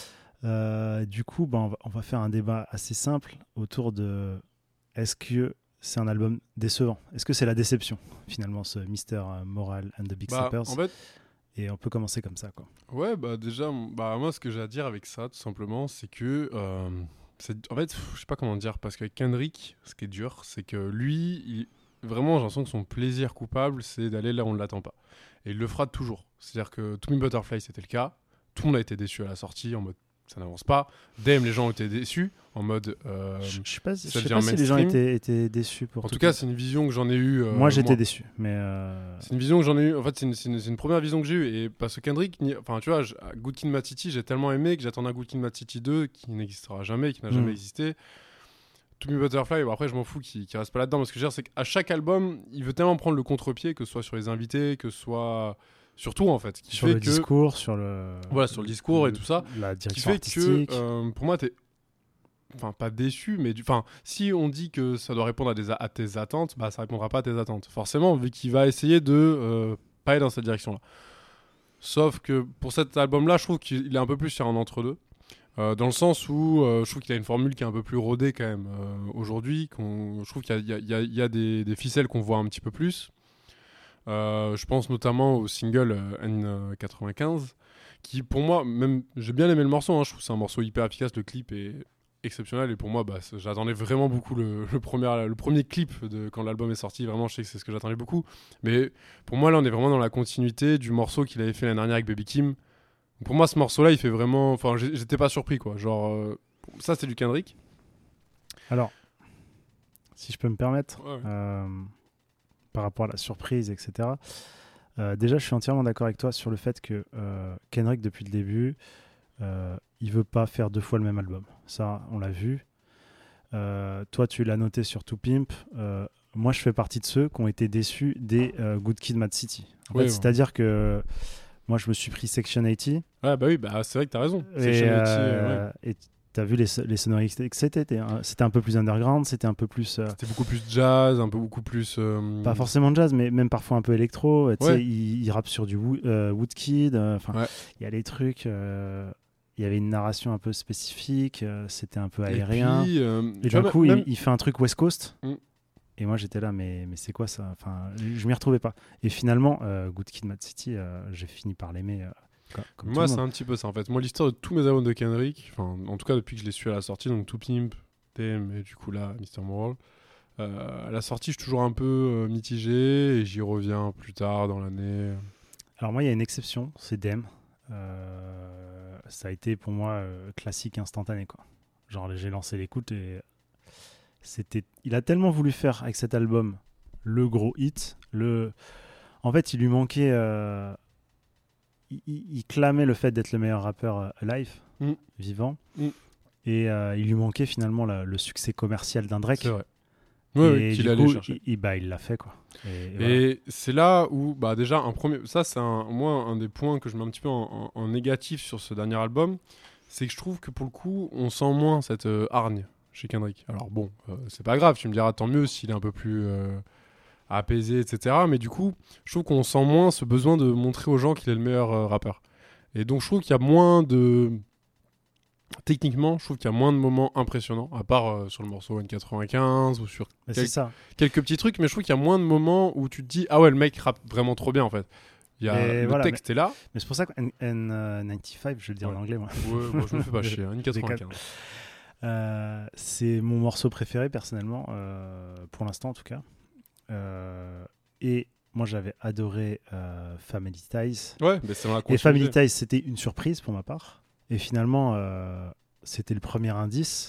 Euh, du coup, bah, on, va, on va faire un débat assez simple autour de est-ce que c'est un album décevant? Est-ce que c'est la déception, finalement, ce mister Moral and the Big Bah, Steppers? en fait, Et on peut commencer comme ça, quoi. ouais, bah déjà, m- bah moi, ce que j'ai à dire avec ça, tout simplement, c'est que, euh, c'est, en fait, pff, je sais pas comment dire, parce qu'avec Kendrick, ce qui est dur, c'est que lui, il- vraiment, j'ai l'impression que son plaisir coupable, c'est d'aller là où on ne l'attend pas. Et il le fera toujours. C'est-à-dire que To Me Butterfly, c'était le cas. Tout le monde a été déçu à la sortie, en mode ça n'avance pas. Dame, les gens ont été déçus, en mode. Euh, Je je sais pas, je ça sais devient pas si les gens mainstream. étaient, étaient déçus pour En tout tout cas, ça. c'est une vision que j'en ai eue. euh, Moi, j'étais déçu, mais euh, C'est une vision que j'en ai eue. En fait, c'est une, c'est une- c'est une première vision que j'ai eue. Et parce que Kendrick, ni- enfin, tu vois, je- Good Kid, Mad City, j'ai tellement aimé que j'attends un Good Kid, Mad City deux qui n'existera jamais, qui n'a Mm. jamais existé. To Me Butterfly, bon, après, je m'en fous qu'il qu'il reste pas là-dedans. Parce que je veux dire, c'est qu'à chaque album, il veut tellement prendre le contre-pied, que ce soit sur les invités, que ce soit. Surtout, en fait. Qui sur fait le que... discours, sur le Voilà, sur le discours et tout ça. la Qui direction fait artistique. que, euh, pour moi, t'es. Enfin, pas déçu, mais du... enfin, si on dit que ça doit répondre à, des a- à tes attentes, bah ça répondra pas à tes attentes. Forcément, vu qu'il va essayer de euh, pas aller dans cette direction-là. Sauf que pour cet album-là, je trouve qu'il est un peu plus sur un entre-deux. Euh, dans le sens où euh, je trouve qu'il a une formule qui est un peu plus rodée quand même euh, aujourd'hui. Qu'on... Je trouve qu'il y a, il y a- il y a des, des ficelles qu'on voit un petit peu plus. Euh, je pense notamment au single euh, N quatre-vingt-quinze, qui pour moi, même j'ai bien aimé le morceau, hein, je trouve que c'est un morceau hyper efficace, le clip est exceptionnel et pour moi bah, c'est- j'attendais vraiment beaucoup le, le, premier, le premier clip de, quand l'album est sorti, vraiment je sais que c'est ce que j'attendais beaucoup, mais pour moi là on est vraiment dans la continuité du morceau qu'il avait fait l'année dernière avec Baby Kim. Pour moi ce morceau là il fait vraiment, enfin j'ai- j'étais pas surpris quoi, genre euh, ça c'est du Kendrick. Alors, si je peux me permettre, Ouais, ouais. euh, par rapport à la surprise, et cetera. Euh, déjà, je suis entièrement d'accord avec toi sur le fait que euh, Kendrick, depuis le début, euh, il veut pas faire deux fois le même album. Ça, on l'a vu. Euh, toi, tu l'as noté sur To Pimp. Euh, moi, je fais partie de ceux qui ont été déçus des euh, Good Kid, Mad City. En Ouais, fait, ouais. c'est-à-dire que moi, je me suis pris Section quatre-vingts. Ouais bah oui, bah c'est vrai que t'as raison. Et, Section quatre-vingts, euh, ouais. et t'as vu les, so- les sonorités que c'était. C'était un, c'était un peu plus underground, c'était un peu plus. euh, C'était beaucoup plus jazz, un peu beaucoup plus. euh, Pas forcément jazz, mais même parfois un peu électro. Tu sais, Ouais. il, il rappe sur du Wo- euh, Woodkid. Enfin, Ouais. il y a des trucs. euh, Il y avait une narration un peu spécifique. euh, c'était un peu Et aérien. puis, euh, Et tu d'un vois, coup, même- il, il fait un truc West Coast. Mm. Et moi, j'étais là, mais, mais c'est quoi ça? Enfin, je m'y retrouvais pas. Et finalement, euh, Good Kid, Mad City, euh, j'ai fini par l'aimer. euh, comme, comme tout Moi, le c'est monde. un petit peu ça en fait. Moi, l'histoire de tous mes albums de Kendrick, enfin, en tout cas depuis que je l'ai su à la sortie, donc To Pimp, Dame et du coup là, mister Moral, euh, à la sortie, je suis toujours un peu euh, mitigé et j'y reviens plus tard dans l'année. Alors moi, il y a une exception, c'est Dame. Euh, ça a été pour moi euh, classique instantané, quoi. Genre, j'ai lancé l'écoute et c'était. Il a tellement voulu faire avec cet album le gros hit. Le. En fait, il lui manquait. euh, Il, il- il clamait le fait d'être le meilleur rappeur euh, alive, Mm. vivant, Mm. et euh, il lui manquait finalement la- le succès commercial d'un Drake. C'est vrai. Ouais, et ouais, qu'il du allait coup, chercher. il, il- bah, il l'a fait, quoi. Et, et voilà. Et c'est là où, bah déjà, un premier, ça c'est un, moi un des points que je mets un petit peu en, en- en négatif sur ce dernier album, c'est que je trouve que pour le coup, on sent moins cette euh, hargne chez Kendrick. Alors bon, euh, c'est pas grave, tu me diras tant mieux s'il est un peu plus euh, apaisé, et cetera. Mais du coup, je trouve qu'on sent moins ce besoin de montrer aux gens qu'il est le meilleur euh, rappeur. Et donc je trouve qu'il y a moins de techniquement, je trouve qu'il y a moins de moments impressionnants, à part euh, sur le morceau N quatre-vingt-quinze ou sur Mais quel- c'est ça. quelques petits trucs, mais je trouve qu'il y a moins de moments où tu te dis ah ouais, le mec rappe vraiment trop bien en fait. Il y a, Et le voilà, texte est là. Mais c'est pour ça que N- N- euh, quatre-vingt-quinze, je vais le dire Ouais. en anglais, moi. Ouais, moi, je me fais pas chier, hein, N Décale. quatre-vingt-quinze. Euh, c'est mon morceau préféré personnellement, euh, pour l'instant en tout cas. Euh, et moi j'avais adoré euh, Family Ties. Ouais, mais c'est dans la Et Family continuité. Ties c'était une surprise pour ma part. Et finalement euh, c'était le premier indice.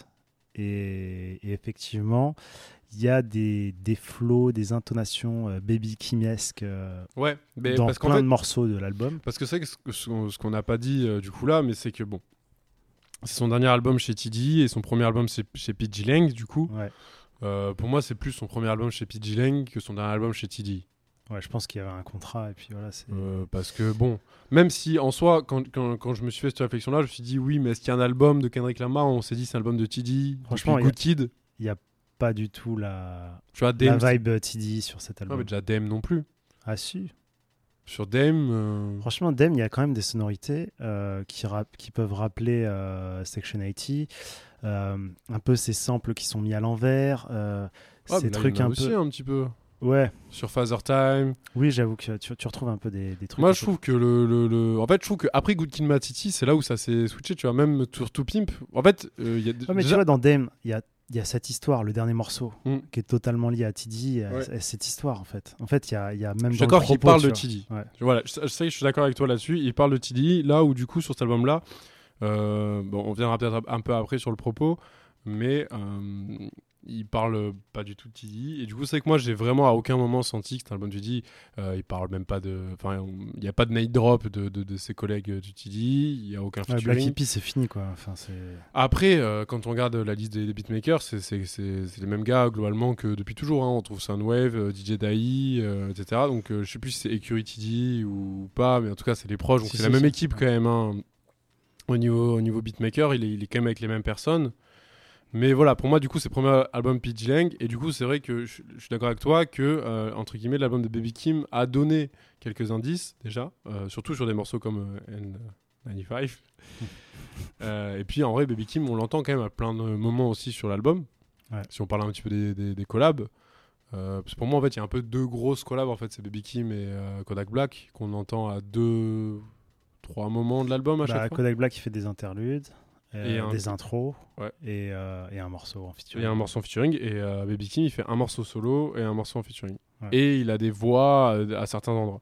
Et, et effectivement il y a des, des flows, des intonations euh, Baby Kim-esque euh, Ouais, mais dans parce qu'en plein fait- de morceaux de l'album. Parce que c'est ce, ce- ce qu'on n'a pas dit euh, du coup là, mais c'est que bon, c'est son dernier album chez T D et son premier album chez, chez P G Lang du coup. Ouais. Euh, pour moi, c'est plus son premier album chez P G Lang que son dernier album chez T D. Ouais, je pense qu'il y avait un contrat et puis voilà. C'est... Euh, parce que bon, même si en soi, quand, quand, quand je me suis fait cette réflexion-là, je me suis dit oui, mais est-ce qu'il y a un album de Kendrick Lamar? On s'est dit c'est un album de T D. Franchement, depuis il y a- Good Kid. Il n'y a pas du tout la, Tu vois, la Dame, c'est- vibe T D sur cet Non, album. mais déjà Dame non plus. Ah si. Sur Dame. euh, Franchement, Dame, il y a quand même des sonorités euh, qui, rap- qui peuvent rappeler euh, Section quatre-vingts, euh, un peu ces samples qui sont mis à l'envers, euh, ah, ces mais là, trucs il y en a un aussi peu. un petit peu. Ouais. Sur Father Time. Oui, j'avoue que tu, tu retrouves un peu des, des trucs. Moi, un je peu- trouve que le, le, le- En fait, je trouve qu'après Good Kid, Mad City, c'est là où ça s'est switché, tu vois, même sur To Pimp. En fait, euh, il y a Ouais, mais déjà... tu vois, dans Dame, il y a, il y a cette histoire, le dernier morceau, Mm. qui est totalement lié à T D, à, Ouais. à cette histoire, en fait. En fait, il y a, il y a même Je suis dans le d'accord qu'il propos, parle tu de vois. T D. Ouais. Voilà, je, je sais que je suis d'accord avec toi là-dessus. Il parle de T D, là où du coup, sur cet album-là, euh, bon, on viendra peut-être un peu après sur le propos, mais euh, il parle pas du tout de T D. Et du coup, c'est que moi, j'ai vraiment à aucun moment senti que c'était un album de T D. Euh, il parle même pas de. Enfin, il n'y a pas de night drop de, de, de ses collègues du T D. Il n'y a aucun Ouais, featuring. Black Hippie, c'est fini, quoi. Enfin, c'est... Après, euh, quand on regarde la liste des, des beatmakers, c'est, c'est, c'est, c'est les mêmes gars globalement que depuis toujours. Hein. On trouve Soundwave, euh, D J Dai, euh, et cetera. Donc euh, je sais plus si c'est Ecury T D ou pas, mais en tout cas c'est les proches. Donc Si, c'est si, la même si. équipe quand même. Hein. Au niveau, au niveau beatmaker, il est, il est quand même avec les mêmes personnes. Mais voilà, pour moi, du coup, c'est le premier album P G Lang. Et du coup, c'est vrai que je, je suis d'accord avec toi que, euh, entre guillemets, l'album de Baby Kim a donné quelques indices déjà, euh, surtout sur des morceaux comme euh, N quatre-vingt-quinze. Euh, et puis en vrai, Baby Kim, on l'entend quand même à plein de moments aussi sur l'album. Ouais. Si on parle un petit peu des, des, des collabs. Euh, parce que pour moi, en fait, il y a un peu deux grosses collabs. En fait, c'est Baby Kim et euh, Kodak Black qu'on entend à deux, trois moments de l'album à Bah, chaque fois. Kodak Black, il fait des interludes, euh, Et un- des intros, Ouais. et, euh, et un morceau en featuring. Et un morceau en featuring. Et euh, Baby Kim, il fait un morceau solo et un morceau en featuring. Ouais. Et il a des voix euh, à certains endroits.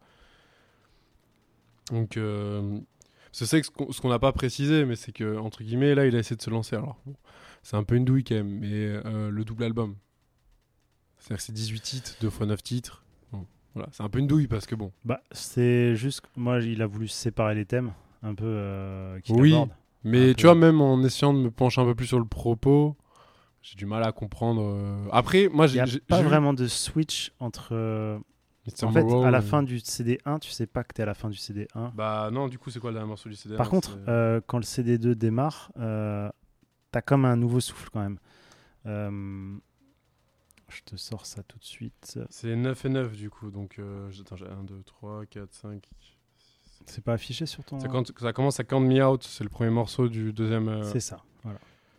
Donc, euh, c'est que ce qu'on ce qu'on n'a pas précisé, mais c'est que, entre guillemets, là, il a essayé de se lancer. Alors, bon, c'est un peu une douille quand même, mais euh, le double album. C'est-à-dire que c'est dix-huit titres, deux fois neuf titres. Bon, voilà, c'est un peu une douille parce que bon. Bah, c'est juste que moi, il a voulu séparer les thèmes un peu euh, qu'il Oui, aborde. mais Un tu peu. vois, même en essayant de me pencher un peu plus sur le propos, j'ai du mal à comprendre. euh. Après, moi, Il j'ai n'y a j'ai- pas j'ai vu vraiment de switch entre. euh, mister En fait, Moreau, à la euh, fin du C D un, tu sais pas que t'es à la fin du C D un. Bah non, du coup, c'est quoi le dernier morceau du C D? Par contre, euh, quand le C D deux démarre, euh, t'as comme un nouveau souffle quand même. Euh, je te sors ça tout de suite. c'est neuf et neuf du coup, donc euh, j- attends, j'ai un, deux, trois, quatre, cinq. C'est pas affiché sur ton. Ça, compte- ça commence à Count Me Out, c'est le premier morceau du deuxième. euh, C'est ça, voilà.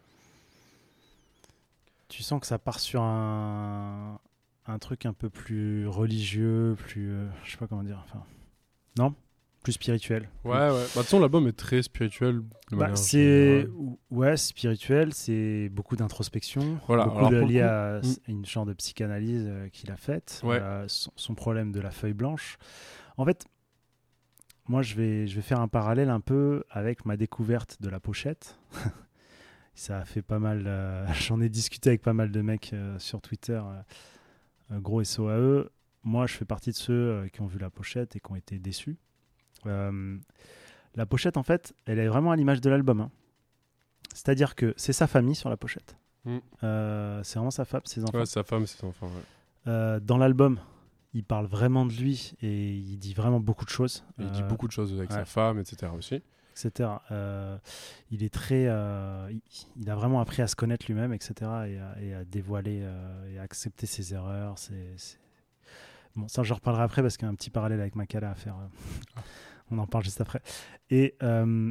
Tu sens que ça part sur un, un truc un peu plus religieux, plus. euh, je sais pas comment dire. Enfin, non, plus spirituel. Ouais, ouais. Bah, de toute façon, l'album est très spirituel. De Bah, manière c'est générale. ouais spirituel, c'est beaucoup d'introspection, Voilà, beaucoup alors de, pour le lié coup, à s- mm. une genre de psychanalyse euh, qu'il a faite, Ouais. euh, son, son problème de la feuille blanche. En fait, moi je vais je vais faire un parallèle un peu avec ma découverte de la pochette. Ça a fait pas mal. euh, J'en ai discuté avec pas mal de mecs euh, sur Twitter. euh, euh, gros S O à eux. Moi, je fais partie de ceux euh, qui ont vu la pochette et qui ont été déçus. Euh, la pochette, en fait, elle est vraiment à l'image de l'album. hein. C'est-à-dire que c'est sa famille sur la pochette. Mm. Euh, c'est vraiment sa femme, ses enfants. Ouais, sa femme et ses enfants. Ouais. Euh, dans l'album, il parle vraiment de lui et il dit vraiment beaucoup de choses. Et il dit Euh, beaucoup de choses avec ouais. sa femme, et cetera aussi. et cetera. Euh, il est très, euh, il, il a vraiment appris à se connaître lui-même, et cetera. Et à, et à dévoiler euh, et à accepter ses erreurs. C'est, c'est... Bon, ça, je reparlerai après parce qu'il y a un petit parallèle avec Makala à faire. euh, On en parle juste après. Et euh,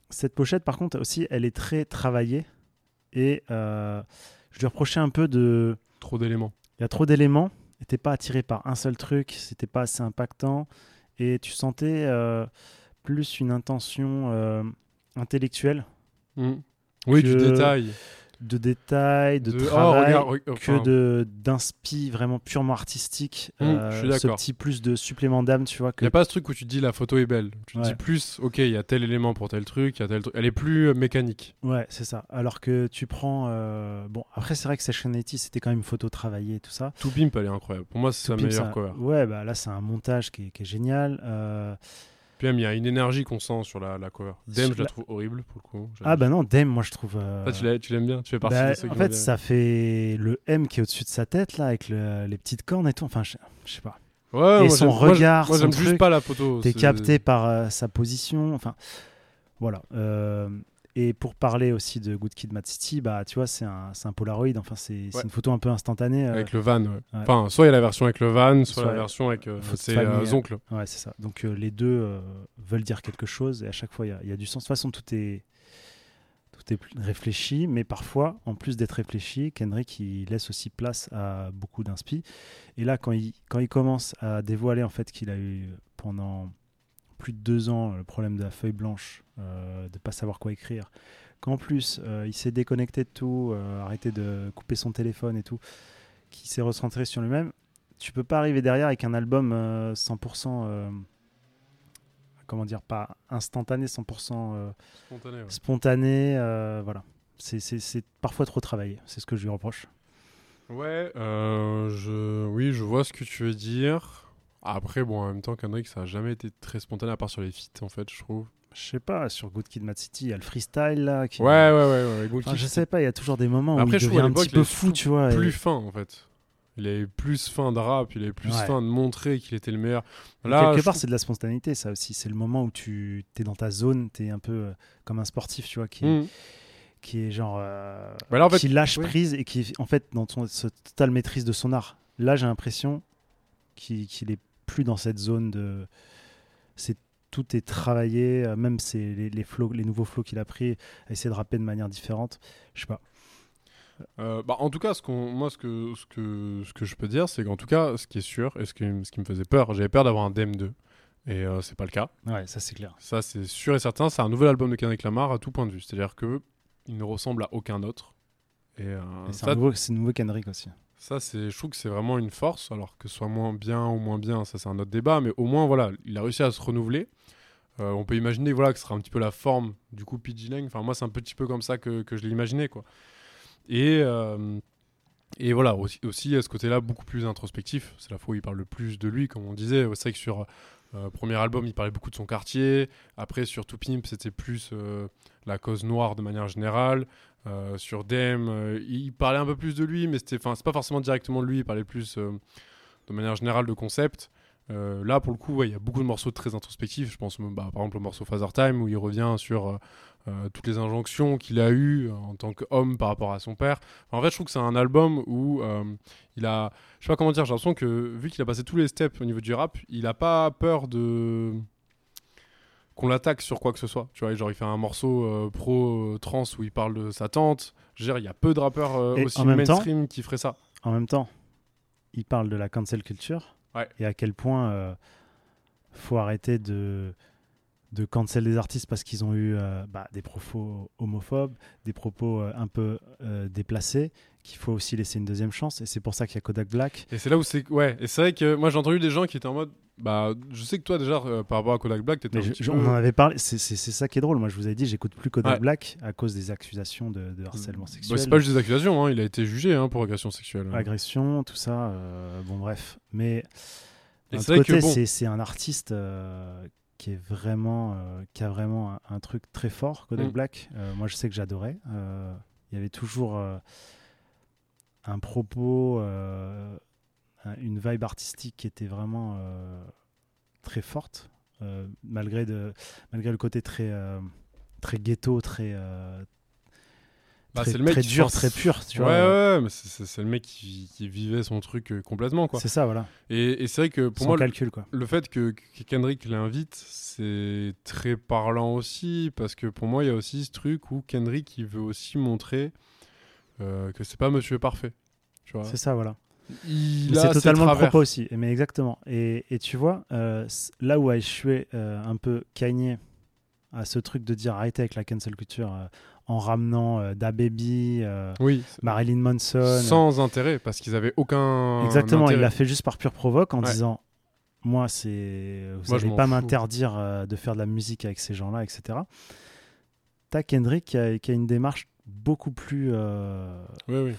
cette pochette, par contre, aussi, elle est très travaillée. Et euh, je lui reprochais un peu de... Trop d'éléments. Il y a trop d'éléments. Et t'es pas attiré par un seul truc. C'était pas assez impactant. Et tu sentais euh, plus une intention euh, intellectuelle. Mmh. Oui, que... du détail. De détails, de, De- oh, travail, regarde, re- enfin- que de, d'inspi vraiment purement artistique. Mmh, euh, je suis ce d'accord. petit plus de supplément d'âme, tu vois. Il Que... n'y a pas ce truc où tu te dis la photo est belle. Tu te Ouais. dis plus, ok, il y a tel élément pour tel truc, il y a tel truc. Elle est plus euh, mécanique. Ouais, c'est ça. Alors que tu prends... euh, Bon, après, c'est vrai que Session quatre-vingt-dix, c'était quand même une photo travaillée et tout ça. Tout Pimp, elle est incroyable. Pour moi, c'est sa Tout Pimp, meilleure ça- cover. Ouais, bah là, c'est un montage qui est, qui est génial. Euh, Puis même, il y a une énergie qu'on sent sur la, la cover. Dame, Sur je la la- trouve horrible pour le coup. Ah bah non, Dame, moi, je trouve... euh, Toi, tu l'as- tu l'aimes bien. Tu fais partie bah, de ceux qui en l'ont fait, bien. ça fait le M qui est au-dessus de sa tête, là, avec le- les petites cornes et tout. Enfin, je, je sais pas. Ouais, et moi, son j'aime- moi, je- regard, moi, son j'aime truc, juste pas la photo. T'es c'est- capté par euh, sa position. Enfin, voilà. Euh, et pour parler aussi de Good Kid, Mad City, bah, tu vois, c'est un, c'est un Polaroid. Enfin, c'est c'est Ouais. une photo un peu instantanée. euh, Avec le van, ouais. ouais. Enfin, soit il y a la version avec le van, soit, Soit la version avec euh, photo de ses famille, euh, oncles. Ouais, c'est ça. Donc euh, les deux euh, veulent dire quelque chose et à chaque fois il y a- il y, a du sens. De toute façon, tout est tout est pl- réfléchi, mais parfois, en plus d'être réfléchi, Kendrick il laisse aussi place à beaucoup d'inspi. Et là, quand il quand il commence à dévoiler en fait qu'il a eu pendant plus de deux ans le problème de la feuille blanche, euh, de pas savoir quoi écrire, qu'en plus euh, il s'est déconnecté de tout, euh, arrêté de couper son téléphone et tout, qui s'est recentré sur lui-même. Tu peux pas arriver derrière avec un album euh, cent pour cent euh, comment dire, pas instantané, cent pour cent euh, Spontané, ouais. spontané, euh, voilà. C'est, c'est, c'est parfois trop travaillé, c'est ce que je lui reproche. Ouais, euh, je... oui, je vois ce que tu veux dire. Après, bon, en même temps, Kendrick, ça a jamais été très spontané, à part sur les feats, en fait, je trouve. Je sais pas, sur Good Kid, Mad City, il y a le freestyle là. Qui... Ouais, ouais, ouais. ouais, Good Enfin, Kid, je c'était- sais pas, il y a toujours des moments Après, où il je trouve devient à un l'époque, petit il peu est fou, tu vois. plus et- fin, en fait. Il est plus fin de rap, il est plus Ouais. fin de montrer qu'il était le meilleur. Et Là, quelque je part, trouve- c'est de la spontanéité, ça aussi. C'est le moment où tu es dans ta zone, tu es un peu euh, comme un sportif, tu vois, qui est, Mhm. qui est genre. euh, Bah là, en fait, qui lâche oui. prise et qui, en fait, dans son, ce totale maîtrise de son art. Là, j'ai l'impression qu'il, qu'il est plus dans cette zone de. C'est, tout est travaillé, euh, même c'est les, les, flows, les nouveaux flows qu'il a pris, à essayer de rapper de manière différente. Je sais pas. Euh, bah, en tout cas, ce qu'on, moi, ce que, ce, que, ce que je peux dire, c'est qu'en tout cas, ce qui est sûr, et ce qui, ce qui me faisait peur, j'avais peur d'avoir un D M deux. Et euh, c'est pas le cas. Ouais, ça c'est clair. Ça, c'est sûr et certain. C'est un nouvel album de Kendrick Lamar à tout point de vue. C'est-à-dire que il ne ressemble à aucun autre. Et, euh, Et c'est, ça, un nouveau, c'est un nouveau Kendrick aussi. ça, c'est, je trouve que c'est vraiment une force. Alors que ce soit moins bien ou moins bien, ça, c'est un autre débat. Mais au moins, voilà, il a réussi à se renouveler. Euh, on peut imaginer, voilà, que ce sera un petit peu la forme du coup P G Lang. Enfin, moi, c'est un petit peu comme ça que, que je l'ai imaginé, quoi. Et, euh, et voilà, aussi, aussi à ce côté-là, beaucoup plus introspectif. C'est la fois où il parle le plus de lui, comme on disait. C'est vrai que sur euh, premier album, il parlait beaucoup de son quartier. Après, sur To Pimp, c'était plus euh, la cause noire de manière générale. Euh, sur Dame, euh, il parlait un peu plus de lui, mais c'était, enfin, c'est pas forcément directement de lui. Il parlait plus euh, de manière générale de concept. Euh, là, pour le coup, ouais, il y a beaucoup de morceaux très introspectifs. Je pense, bah, par exemple, au morceau Father Time, où il revient sur euh, euh, toutes les injonctions qu'il a eues euh, en tant qu'homme par rapport à son père. Enfin, en fait, je trouve que c'est un album où euh, il a... Je sais pas comment dire, j'ai l'impression que, vu qu'il a passé tous les steps au niveau du rap, il a pas peur de... qu'on l'attaque sur quoi que ce soit. Tu vois, genre, il fait un morceau euh, pro-trans où il parle de sa tante. Je veux dire, il y a peu de rappeurs euh, Et aussi en même mainstream qui feraient ça. En même temps, il parle de la cancel culture. Ouais. Et à quel point euh, faut arrêter de, de cancel des artistes parce qu'ils ont eu euh, bah, des propos homophobes, des propos euh, un peu euh, déplacés, qu'il faut aussi laisser une deuxième chance. Et c'est pour ça qu'il y a Kodak Black. Et c'est là où c'est... Ouais, et c'est vrai que moi j'ai entendu des gens qui étaient en mode... Bah, je sais que toi déjà, euh, par rapport à Kodak Black, t'étais Mais un je- petit je- peu... on en avait parlé, c'est, c'est, c'est ça qui est drôle. Moi, je vous avais dit, j'écoute plus Kodak Ouais. Black à cause des accusations de, de harcèlement Bah, sexuel. c'est pas juste des accusations, hein, il a été jugé hein, pour agression sexuelle. Agression, tout ça. euh, bon, bref. Mais Et d'un c'est autre vrai que côté, bon- c'est, c'est un artiste euh, qui est vraiment, euh, qui a vraiment un, un truc très fort, Kodak Mm. Black. Euh, moi, je sais que j'adorais. Euh, il y avait toujours euh, un propos, euh, un- une vibe artistique qui était vraiment euh, très forte, euh, malgré, de, malgré le côté très, euh, très ghetto, très, euh, Bah, très, c'est le mec très qui dur, force- très pur. Tu ouais, vois, ouais, ouais, mais c'est, c'est, c'est le mec qui, qui vivait son truc euh, complètement, quoi. C'est ça, voilà. Et, et c'est vrai que pour Sans moi, le- calcul, quoi. le fait que, que Kendrick l'invite, c'est très parlant aussi, parce que pour moi, il y a aussi ce truc où Kendrick, il veut aussi montrer euh, que c'est pas Monsieur Parfait. Tu vois. C'est ça, voilà. Il Mais a c'est ses totalement le travers. propos aussi. Et mais exactement. Et, et tu vois, euh, c- là où a échoué euh, un peu Kanye à ce truc de dire arrêtez avec la cancel culture euh, en ramenant euh, DaBaby, euh, Oui. Marilyn Manson. Sans intérêt, parce qu'ils avaient aucun. Exactement, il intérêt. l'a fait juste par pure provoque en Ouais. disant moi, c'est vous Moi, je n'allez m'en pas fous. m'interdire euh, de faire de la musique avec ces gens-là, et cetera. T'as Kendrick qui a, qui a une démarche beaucoup plus euh, Oui, oui.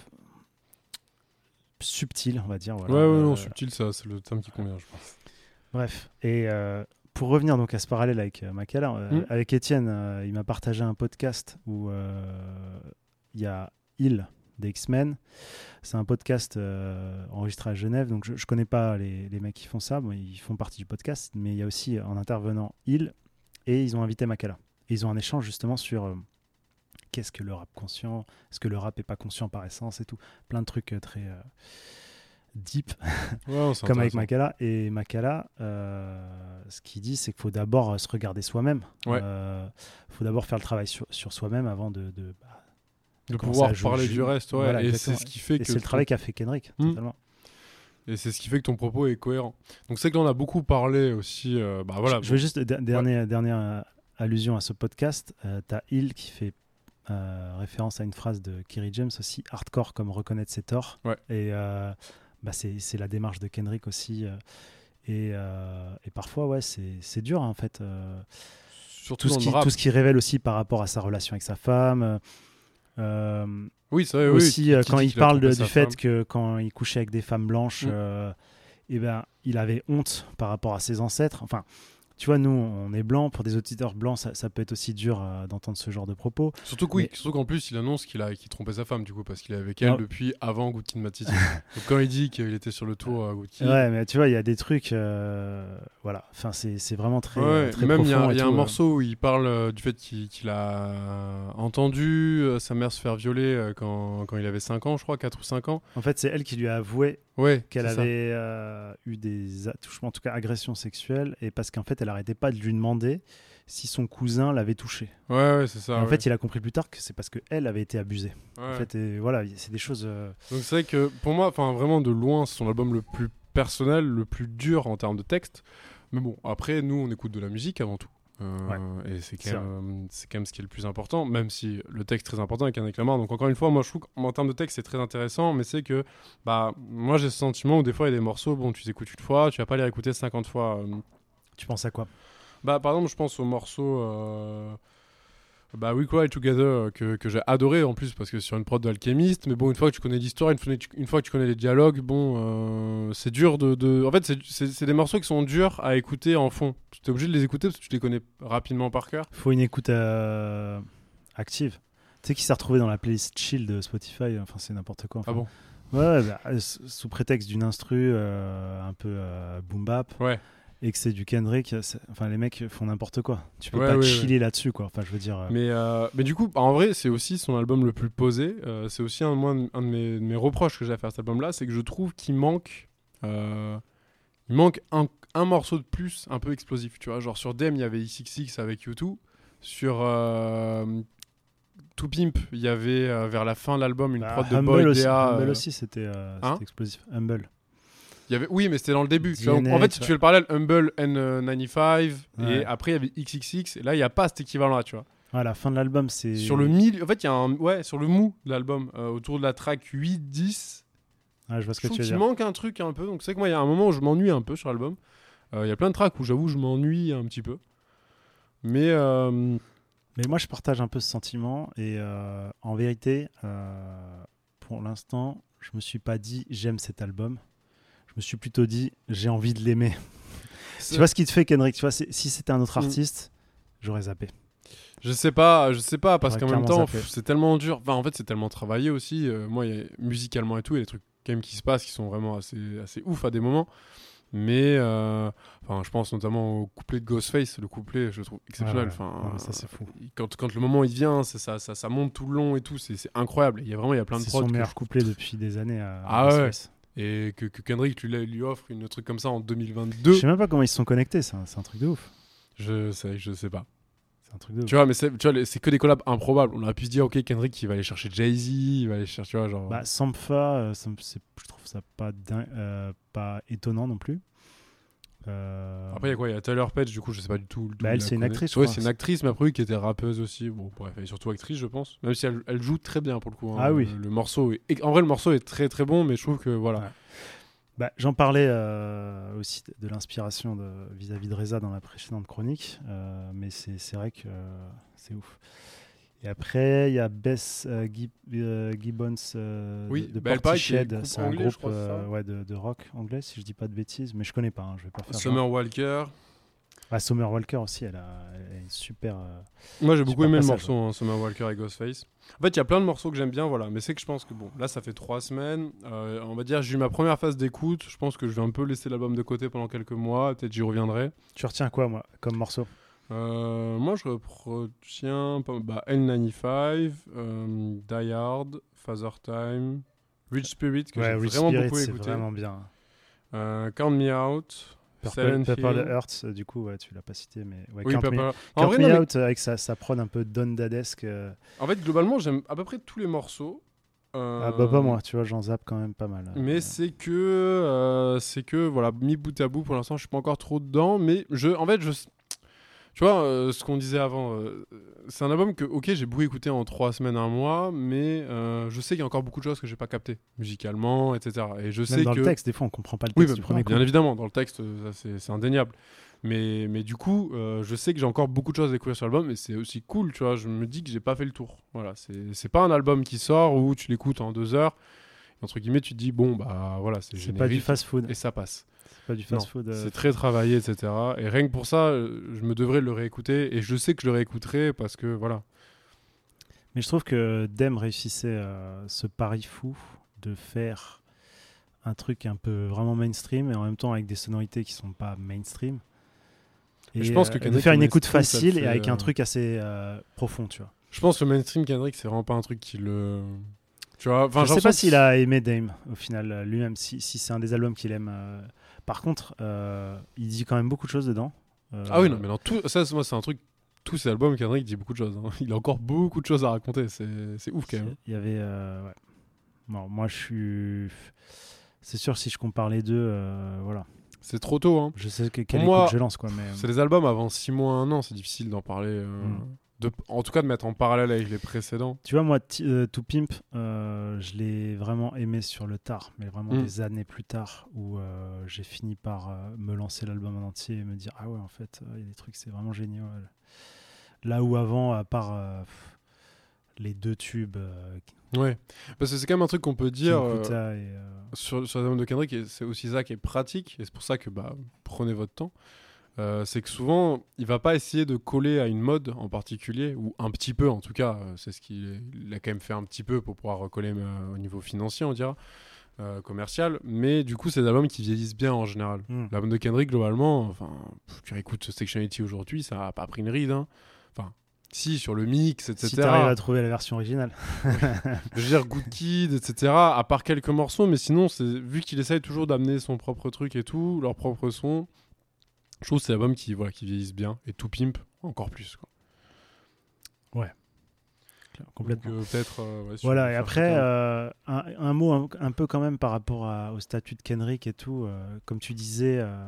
subtile, on va dire. Voilà. Ouais, ouais, Euh, non, subtil, ça, c'est le terme qui convient, je pense. Bref, et euh, pour revenir donc à ce parallèle avec euh, Makala, euh, Mm. avec Étienne, euh, il m'a partagé un podcast où euh, il y a Il des X-Men. C'est un podcast euh, enregistré à Genève, donc je, je connais pas les, les mecs qui font ça, bon, ils font partie du podcast, mais il y a aussi en intervenant Il, et ils ont invité Makala. Et ils ont un échange justement sur euh, qu'est-ce que le rap conscient, est-ce que le rap est pas conscient par essence et tout, plein de trucs euh, très euh, deep, Ouais, c'est comme avec intéressant. Makala. Et Makala, euh, ce qu'il dit, c'est qu'il faut d'abord euh, se regarder soi-même. Il Ouais. faut d'abord faire le travail sur, sur soi-même avant de, de, bah, De commencer pouvoir à jouer parler ju- du reste, ouais. Voilà, et exactement. c'est ce qui fait Et que. c'est le ton- travail qu'a fait Kendrick, Hmm. totalement. Et c'est ce qui fait que ton propos est cohérent. Donc c'est que là, on a beaucoup parlé aussi. euh, bah voilà. Je, je veux juste, der- dernière, dernière euh, allusion à ce podcast, euh, t'as Hill qui fait euh, référence à une phrase de Kerry James aussi, hardcore comme reconnaître ses torts. Ouais. Et euh, bah c'est, c'est la démarche de Kendrick aussi. euh, et, euh, et parfois, ouais, c'est, c'est dur hein, en fait. euh, Surtout tout, ce dans qui, le rap. tout ce qui révèle aussi par rapport à sa relation avec sa femme. euh, euh, Oui, c'est vrai, oui, aussi qui- euh, qui quand dit il qu'il a parle de- trompé du sa fait femme. que quand il couchait avec des femmes blanches, Mm. euh, eh ben, il avait honte par rapport à ses ancêtres. Enfin, tu vois, nous, on est blancs. Pour des auditeurs blancs, ça, ça peut être aussi dur euh, d'entendre ce genre de propos. Surtout, que oui, Mais- surtout qu'en plus, il annonce qu'il a qu'il trompait sa femme, du coup, parce qu'il est avec elle Non. depuis avant Good Kid, Mad City. Donc quand il dit qu'il était sur le tour à Good Kid. Ouais, mais tu vois, il y a des trucs. euh, voilà. Enfin, c'est, c'est vraiment très, Ouais, euh, très même il y a, profond. il y a et un tout, euh. morceau où il parle euh, du fait qu'il, qu'il a entendu euh, sa mère se faire violer euh, quand, quand il avait cinq ans, je crois, quatre ou cinq ans. En fait, c'est elle qui lui a avoué Ouais, qu'elle c'est ça. avait euh, eu des attouchements, en tout cas agressions sexuelles, et parce qu'en fait, elle arrêtait pas de lui demander si son cousin l'avait touché. Ouais, ouais, c'est ça. Et en ouais. fait, il a compris plus tard que c'est parce qu'elle avait été abusée. Ouais. En fait, et voilà, c'est des choses. euh, Donc c'est vrai que pour moi, enfin vraiment de loin, c'est son album le plus personnel, le plus dur en termes de texte. Mais bon, après, nous, on écoute de la musique avant tout. Euh, Et c'est quand, C'est même, euh, c'est quand même ce qui est le plus important, même si le texte est très important avec Kendrick Lamar. Donc encore une fois, moi je trouve qu'en termes de texte, c'est très intéressant, mais c'est que bah, moi j'ai ce sentiment où des fois il y a des morceaux, bon, tu les écoutes une fois, tu vas pas les réécouter cinquante fois. euh. Tu penses à quoi? Bah, par exemple, je pense au morceau euh, bah, We Cry Together euh, que, que j'ai adoré en plus parce que c'est sur une prod de Alchemist. Mais bon, une fois que tu connais l'histoire, une fois, une fois que tu connais les dialogues, bon, euh, c'est dur de, de. En fait, c'est- c'est c'est des morceaux qui sont durs à écouter en fond. Tu es obligé de les écouter parce que tu les connais rapidement par cœur. Faut une écoute euh, active. Tu sais qui s'est retrouvé dans la playlist chill de Spotify. Enfin, c'est n'importe quoi. Enfin, Ah bon? Ouais, bah, euh, s- sous prétexte d'une instru euh, un peu euh, boom bap. Ouais. Et que c'est du Kendrick. c'est- Enfin, les mecs font n'importe quoi. Tu peux Ouais, pas ouais, chiller ouais. là-dessus, quoi. Enfin, je veux dire. euh, Mais, euh, mais du coup, en vrai, c'est aussi son album le plus posé. Euh, c'est aussi un, moi, un de, mes, de mes reproches que j'ai à faire cet album-là, c'est que je trouve qu'il manque, euh, il manque un, un morceau de plus un peu explosif. Tu vois, genre sur D M, il y avait X X X avec U deux. Sur euh, To Pimp, il y avait euh, vers la fin de l'album une bah, prod de Humble Boy aussi, D A. Humble euh, aussi, c'était euh, hein c'était explosif. Humble. Il y avait, oui, mais c'était dans le début. Tu vois, D N A, en fait, si tu tu fais le parallèle, Humble N quatre-vingt-quinze, Ouais. et après il y avait X X X, et là il n'y a pas cet équivalent-là, tu vois. Ouais, la fin de l'album, c'est. Sur le milieu, en fait, il y a un, ouais, sur le mou de l'album, euh, autour de la track huit dix, Ouais, je vois ce je que trouve tu veux qu'il dire. manque un truc un peu. Donc c'est que moi, il y a un moment où je m'ennuie un peu sur l'album. Euh, Il y a plein de tracks où j'avoue je m'ennuie un petit peu. Mais euh, Mais moi, je partage un peu ce sentiment. Et euh, en vérité, euh, pour l'instant, je me suis pas dit j'aime cet album. Je me suis plutôt dit j'ai envie de l'aimer. Tu vois ce qui te fait, Kendrick? Tu vois, c'est- si c'était un autre Mm. artiste, j'aurais zappé. je sais pas, je sais pas, parce J'aurais qu'en même clairement temps, zappé. pff, c'est tellement dur. Enfin, en fait, c'est tellement travaillé aussi. Euh, moi, il y a- musicalement et tout, il y a des trucs quand même qui se passent qui sont vraiment assez, assez ouf à des moments. Mais euh, enfin, je pense notamment au couplet de Ghostface. Le couplet, je le trouve exceptionnel. Ah ouais. Enfin, Non, mais ça, c'est fou. euh, Quand, quand le moment il vient, c'est ça, ça, ça monte tout le long et tout. C'est, c'est incroyable. Il y a vraiment il y a plein de C'est prods. son que meilleur je- couplet depuis des années. À Ah ouais. Ghostface. Et que, que Kendrick lui, lui offre une truc comme ça en deux mille vingt-deux. Je sais même pas comment ils se sont connectés, ça. C'est un truc de ouf. Je sais, je sais pas. C'est un truc de ouf. Tu vois, mais c'est, tu vois, les- c'est que des collabs improbables. On aurait pu se dire, ok, Kendrick, il va aller chercher Jay-Z, il va aller chercher, tu vois, genre. Bah, Sampha, euh, ça me- c'est- je trouve ça pas, din- euh, pas étonnant non plus. Euh, Après, il y a quoi? Il y a Tyler Page, du coup, je sais pas du tout. d'où Bah, elle, il la c'est une connaît. actrice, je Ouais, crois. c'est une actrice, mais après, oui, qui était rappeuse aussi. Bon, bref, elle est surtout actrice, je pense. Même si elle, elle joue très bien pour le coup. hein. Ah oui. Le, le morceau est... et en vrai, le morceau est très très bon, mais je trouve que voilà. Ouais. Bah, j'en parlais euh, aussi de, de l'inspiration de, vis-à-vis de Reza dans la précédente chronique, euh, mais c'est, c'est vrai que euh, c'est ouf. Et après, il y a Bess euh, Gib- euh, Gibbons euh, Oui, de, de bah, elle paraît qu'il y a Portishead. groupe C'est un anglais, je groupe crois, c'est ça euh, ouais, de, de rock anglais, si je dis pas de bêtises, mais je connais pas, hein, je vais pas faire Summer genre. Walker. Ah, Summer Walker aussi, elle a, elle a une super. euh, Moi, j'ai beaucoup super aimé le passage, morceau, hein, Summer Walker et Ghostface. En fait, il y a plein de morceaux que j'aime bien, voilà. Mais c'est que je pense que, bon, là, ça fait trois semaines. Euh, on va dire, j'ai eu ma première phase d'écoute. Je pense que je vais un peu laisser l'album de côté pendant quelques mois. Peut-être j'y reviendrai. Tu retiens quoi, moi, comme morceau? Euh, moi, je retiens pas- bah, N quatre-vingt-quinze, euh, Die Hard, Father Time, Rich Spirit, que Ouais, j'ai Rich vraiment Spirit, beaucoup c'est écouté. vraiment bien. Euh, Count Me Out, Purple, Silent Purple Hill. Hearts, euh, du coup, ouais, tu l'as pas cité, mais ouais, Oui, Count Purple- Me, En Count vrai, Me non, mais- Out, euh, avec sa, sa prod un peu Don Dadesque. euh, En fait, globalement, j'aime à peu près tous les morceaux. Euh, Ah bah pas moi, tu vois, j'en zappe quand même pas mal. Mais Euh, c'est que, euh, c'est que, voilà, mis bout à bout, pour l'instant, je suis pas encore trop dedans. Mais je, en fait, je, tu vois, euh, ce qu'on disait avant, euh, c'est un album que, ok, j'ai beaucoup écouté en trois semaines, un mois, mais euh, je sais qu'il y a encore beaucoup de choses que j'ai pas captées, musicalement, et cetera. Et je Même sais dans que le texte, des fois, on comprend pas le oui, texte bah, du premier bien coup. évidemment, dans le texte, ça, c'est, c'est indéniable. Mais, mais du coup, euh, je sais que j'ai encore beaucoup de choses à découvrir sur l'album, et c'est aussi cool, tu vois. Je me dis que j'ai pas fait le tour. Voilà, c'est, c'est pas un album qui sort où tu l'écoutes en deux heures. Et entre guillemets, tu te dis, bon, bah voilà, c'est C'est pas du générique, fast-food. et ça passe. C'est pas du Non, fast-food. euh, c'est très travaillé, et cetera. Et rien que pour ça, euh, je me devrais le réécouter, et je sais que je le réécouterai parce que, voilà. Mais je trouve que Dem réussissait euh, ce pari fou de faire un truc un peu vraiment mainstream et en même temps avec des sonorités qui sont pas mainstream. Et Mais je pense que euh, de Kendrick faire une le écoute mainstream, ça facile le et fait, avec un euh, truc assez euh, profond, tu vois. Je pense que le mainstream Kendrick, c'est vraiment pas un truc qui le. Tu vois, enfin, je j'ai sais pas l'impression s'il a aimé Dame au final euh, lui-même, si, si c'est un des albums qu'il aime. euh. Par contre, euh, il dit quand même beaucoup de choses dedans. Euh, Ah oui, non, mais dans tout. Ça, c'est- moi, c'est un truc. Tous ces albums, Kendrick dit beaucoup de choses. hein. Il a encore beaucoup de choses à raconter. C'est, c'est ouf quand même. Il y avait. euh, ouais. Bon, moi, je suis. C'est sûr, si je compare les deux, euh, voilà. C'est trop tôt. Hein. Je sais que Pour quelle moi, écoute je lance, quoi. Mais... c'est des albums avant six mois, un an. C'est difficile d'en parler. euh, Mm. de, en tout cas, de mettre en parallèle avec les précédents. Tu vois, moi, T- euh, To Pimp, euh, je l'ai vraiment aimé sur le tard, mais vraiment Mm. des années plus tard, où euh, j'ai fini par euh, me lancer l'album en entier et me dire ah ouais, en fait, il y a des trucs, c'est vraiment génial. Là où avant, à part euh, pff, les deux tubes, euh, Ouais. Parce que c'est quand même un truc qu'on peut dire. King euh, Kuta et, euh, sur, sur les albums de Kendrick, et c'est aussi ça qui est pratique, et c'est pour ça que bah, prenez votre temps. Euh, c'est que souvent, il va pas essayer de coller à une mode en particulier, ou un petit peu en tout cas, euh, c'est ce qu'il il a quand même fait un petit peu pour pouvoir recoller euh, au niveau financier, on dira, euh, commercial, mais du coup, c'est des albums qui vieillissent bien en général. Mm. L'album de Kendrick, globalement, enfin, pff, tu réécoutes Sectionality aujourd'hui, ça a pas pris une ride, hein. Enfin, si, sur le mix, et cetera. si t'arrives à trouver la version originale. Je veux dire, Good Kid, et cetera. À part quelques morceaux, mais sinon, c'est, vu qu'il essaye toujours d'amener son propre truc et tout, leur propre son, je trouve que c'est l'album qui, voilà, qui vieillissent bien. Et To Pimp, encore plus. Quoi. Ouais. Complètement. Donc, euh, peut-être. euh, ouais, si Voilà, on veut et faire après, chacun. euh, un, un mot un, un peu quand même par rapport à- au statut de Kendrick et tout. euh, comme tu disais, euh,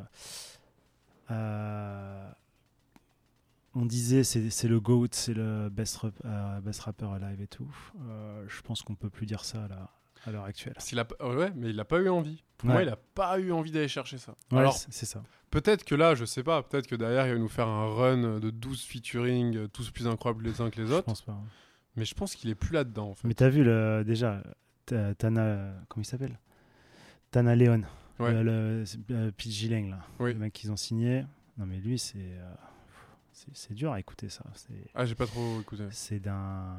euh, on disait c'est, c'est le GOAT, c'est le best, rap- euh, best rapper alive et tout. Euh, je pense qu'on peut plus dire ça là, à l'heure actuelle. S'il a, euh, ouais, mais il n'a pas eu envie. Pour Ouais. moi, il n'a pas eu envie d'aller chercher ça. Ouais, Alors, c'est, c'est ça. peut-être que là, je sais pas, peut-être que derrière, il va nous faire un run de douze featuring, euh, tous plus incroyables les uns que les Je autres. pense pas. hein. Mais je pense qu'il est plus là-dedans, en fait. Mais t'as vu le, déjà, Ta- Tana, comment il s'appelle Tana Leon, Ouais. le, le, c'est, euh, P G Lang, là, Oui. le mec qu'ils ont signé. Non mais lui, c'est, euh, c'est, c'est dur à écouter ça. C'est, Ah, j'ai pas trop écouté. c'est d'un,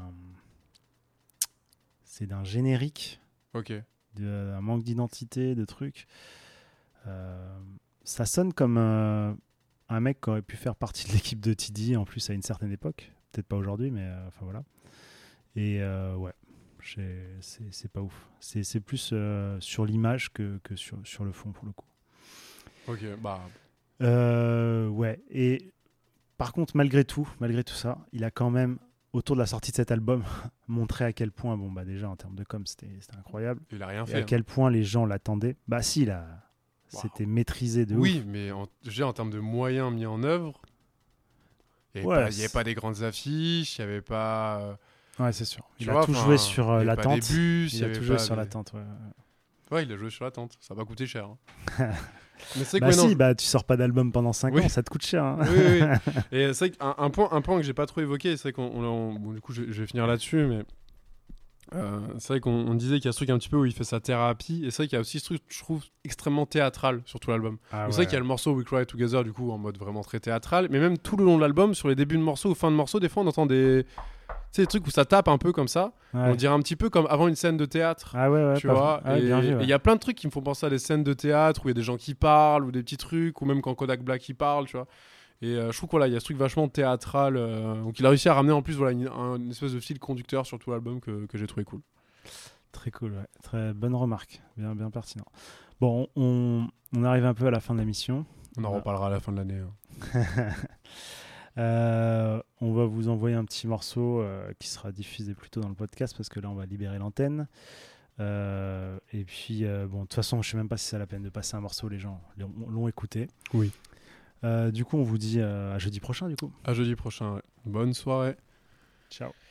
c'est d'un générique, Ok. d'un manque d'identité, de trucs. Euh, ça sonne comme euh, un mec qui aurait pu faire partie de l'équipe de T D en plus à une certaine époque. Peut-être pas aujourd'hui, mais euh, enfin voilà. Et euh, ouais, j'ai, c'est, c'est pas ouf. C'est, c'est plus euh, sur l'image que, que sur, sur le fond pour le coup. Ok, bah. Euh, ouais, et par contre, malgré tout, malgré tout ça, il a quand même, autour de la sortie de cet album, montré à quel point, bon, bah déjà en termes de com, c'était, c'était incroyable. Il a rien et fait. À hein. quel point les gens l'attendaient. Bah si, il a. Wow. C'était maîtrisé de oui, ouf. Oui, mais en, je veux dire, en termes de moyens mis en œuvre, il n'y ouais, avait, avait pas des grandes affiches, il n'y avait pas. Euh, ouais, c'est sûr. Il a vois, tout joué sur euh, l'attente. Bus, il a tout joué sur l'attente, ouais. Ouais, il a joué sur l'attente. Ça va coûter cher. Hein. Mais c'est bah que, si, non, bah tu sors pas d'album pendant cinq oui. ans, ça te coûte cher. Hein. Oui, oui, oui. Et c'est qu'un un point, un point que j'ai pas trop évoqué, c'est qu'on, on, on, bon, du coup, je, je vais finir là-dessus, mais euh, c'est vrai qu'on on disait qu'il y a ce truc un petit peu où il fait sa thérapie, et c'est vrai qu'il y a aussi ce truc, je trouve, extrêmement théâtral sur tout l'album. Ah, ouais. C'est vrai qu'il y a le morceau We Cry Together, du coup, en mode vraiment très théâtral, mais même tout le long de l'album, sur les débuts de morceaux ou fin de morceaux, des fois, on entend des tu sais, des trucs où ça tape un peu comme ça. Ouais. On dirait un petit peu comme avant une scène de théâtre. Ah ouais, ouais. Tu vois. Ah, et il ouais. y a plein de trucs qui me font penser à des scènes de théâtre où il y a des gens qui parlent ou des petits trucs, ou même quand Kodak Black il parle, tu vois. Et euh, je trouve qu'il voilà, y a ce truc vachement théâtral. Euh, donc il a réussi à ramener en plus voilà, une, un, une espèce de fil conducteur sur tout l'album que, que j'ai trouvé cool. Très cool, ouais. Très bonne remarque. Bien, bien pertinent. Bon, on, on arrive un peu à la fin de la mission. On en voilà. reparlera à la fin de l'année. Hein. Euh, on va vous envoyer un petit morceau euh, qui sera diffusé plus tôt dans le podcast parce que là on va libérer l'antenne euh, et puis euh, bon de toute façon je sais même pas si c'est la peine de passer un morceau, les gens l'ont, l'ont écouté. Oui. Euh, du coup on vous dit euh, à jeudi prochain du coup. À jeudi prochain, ouais. Bonne soirée. Ciao.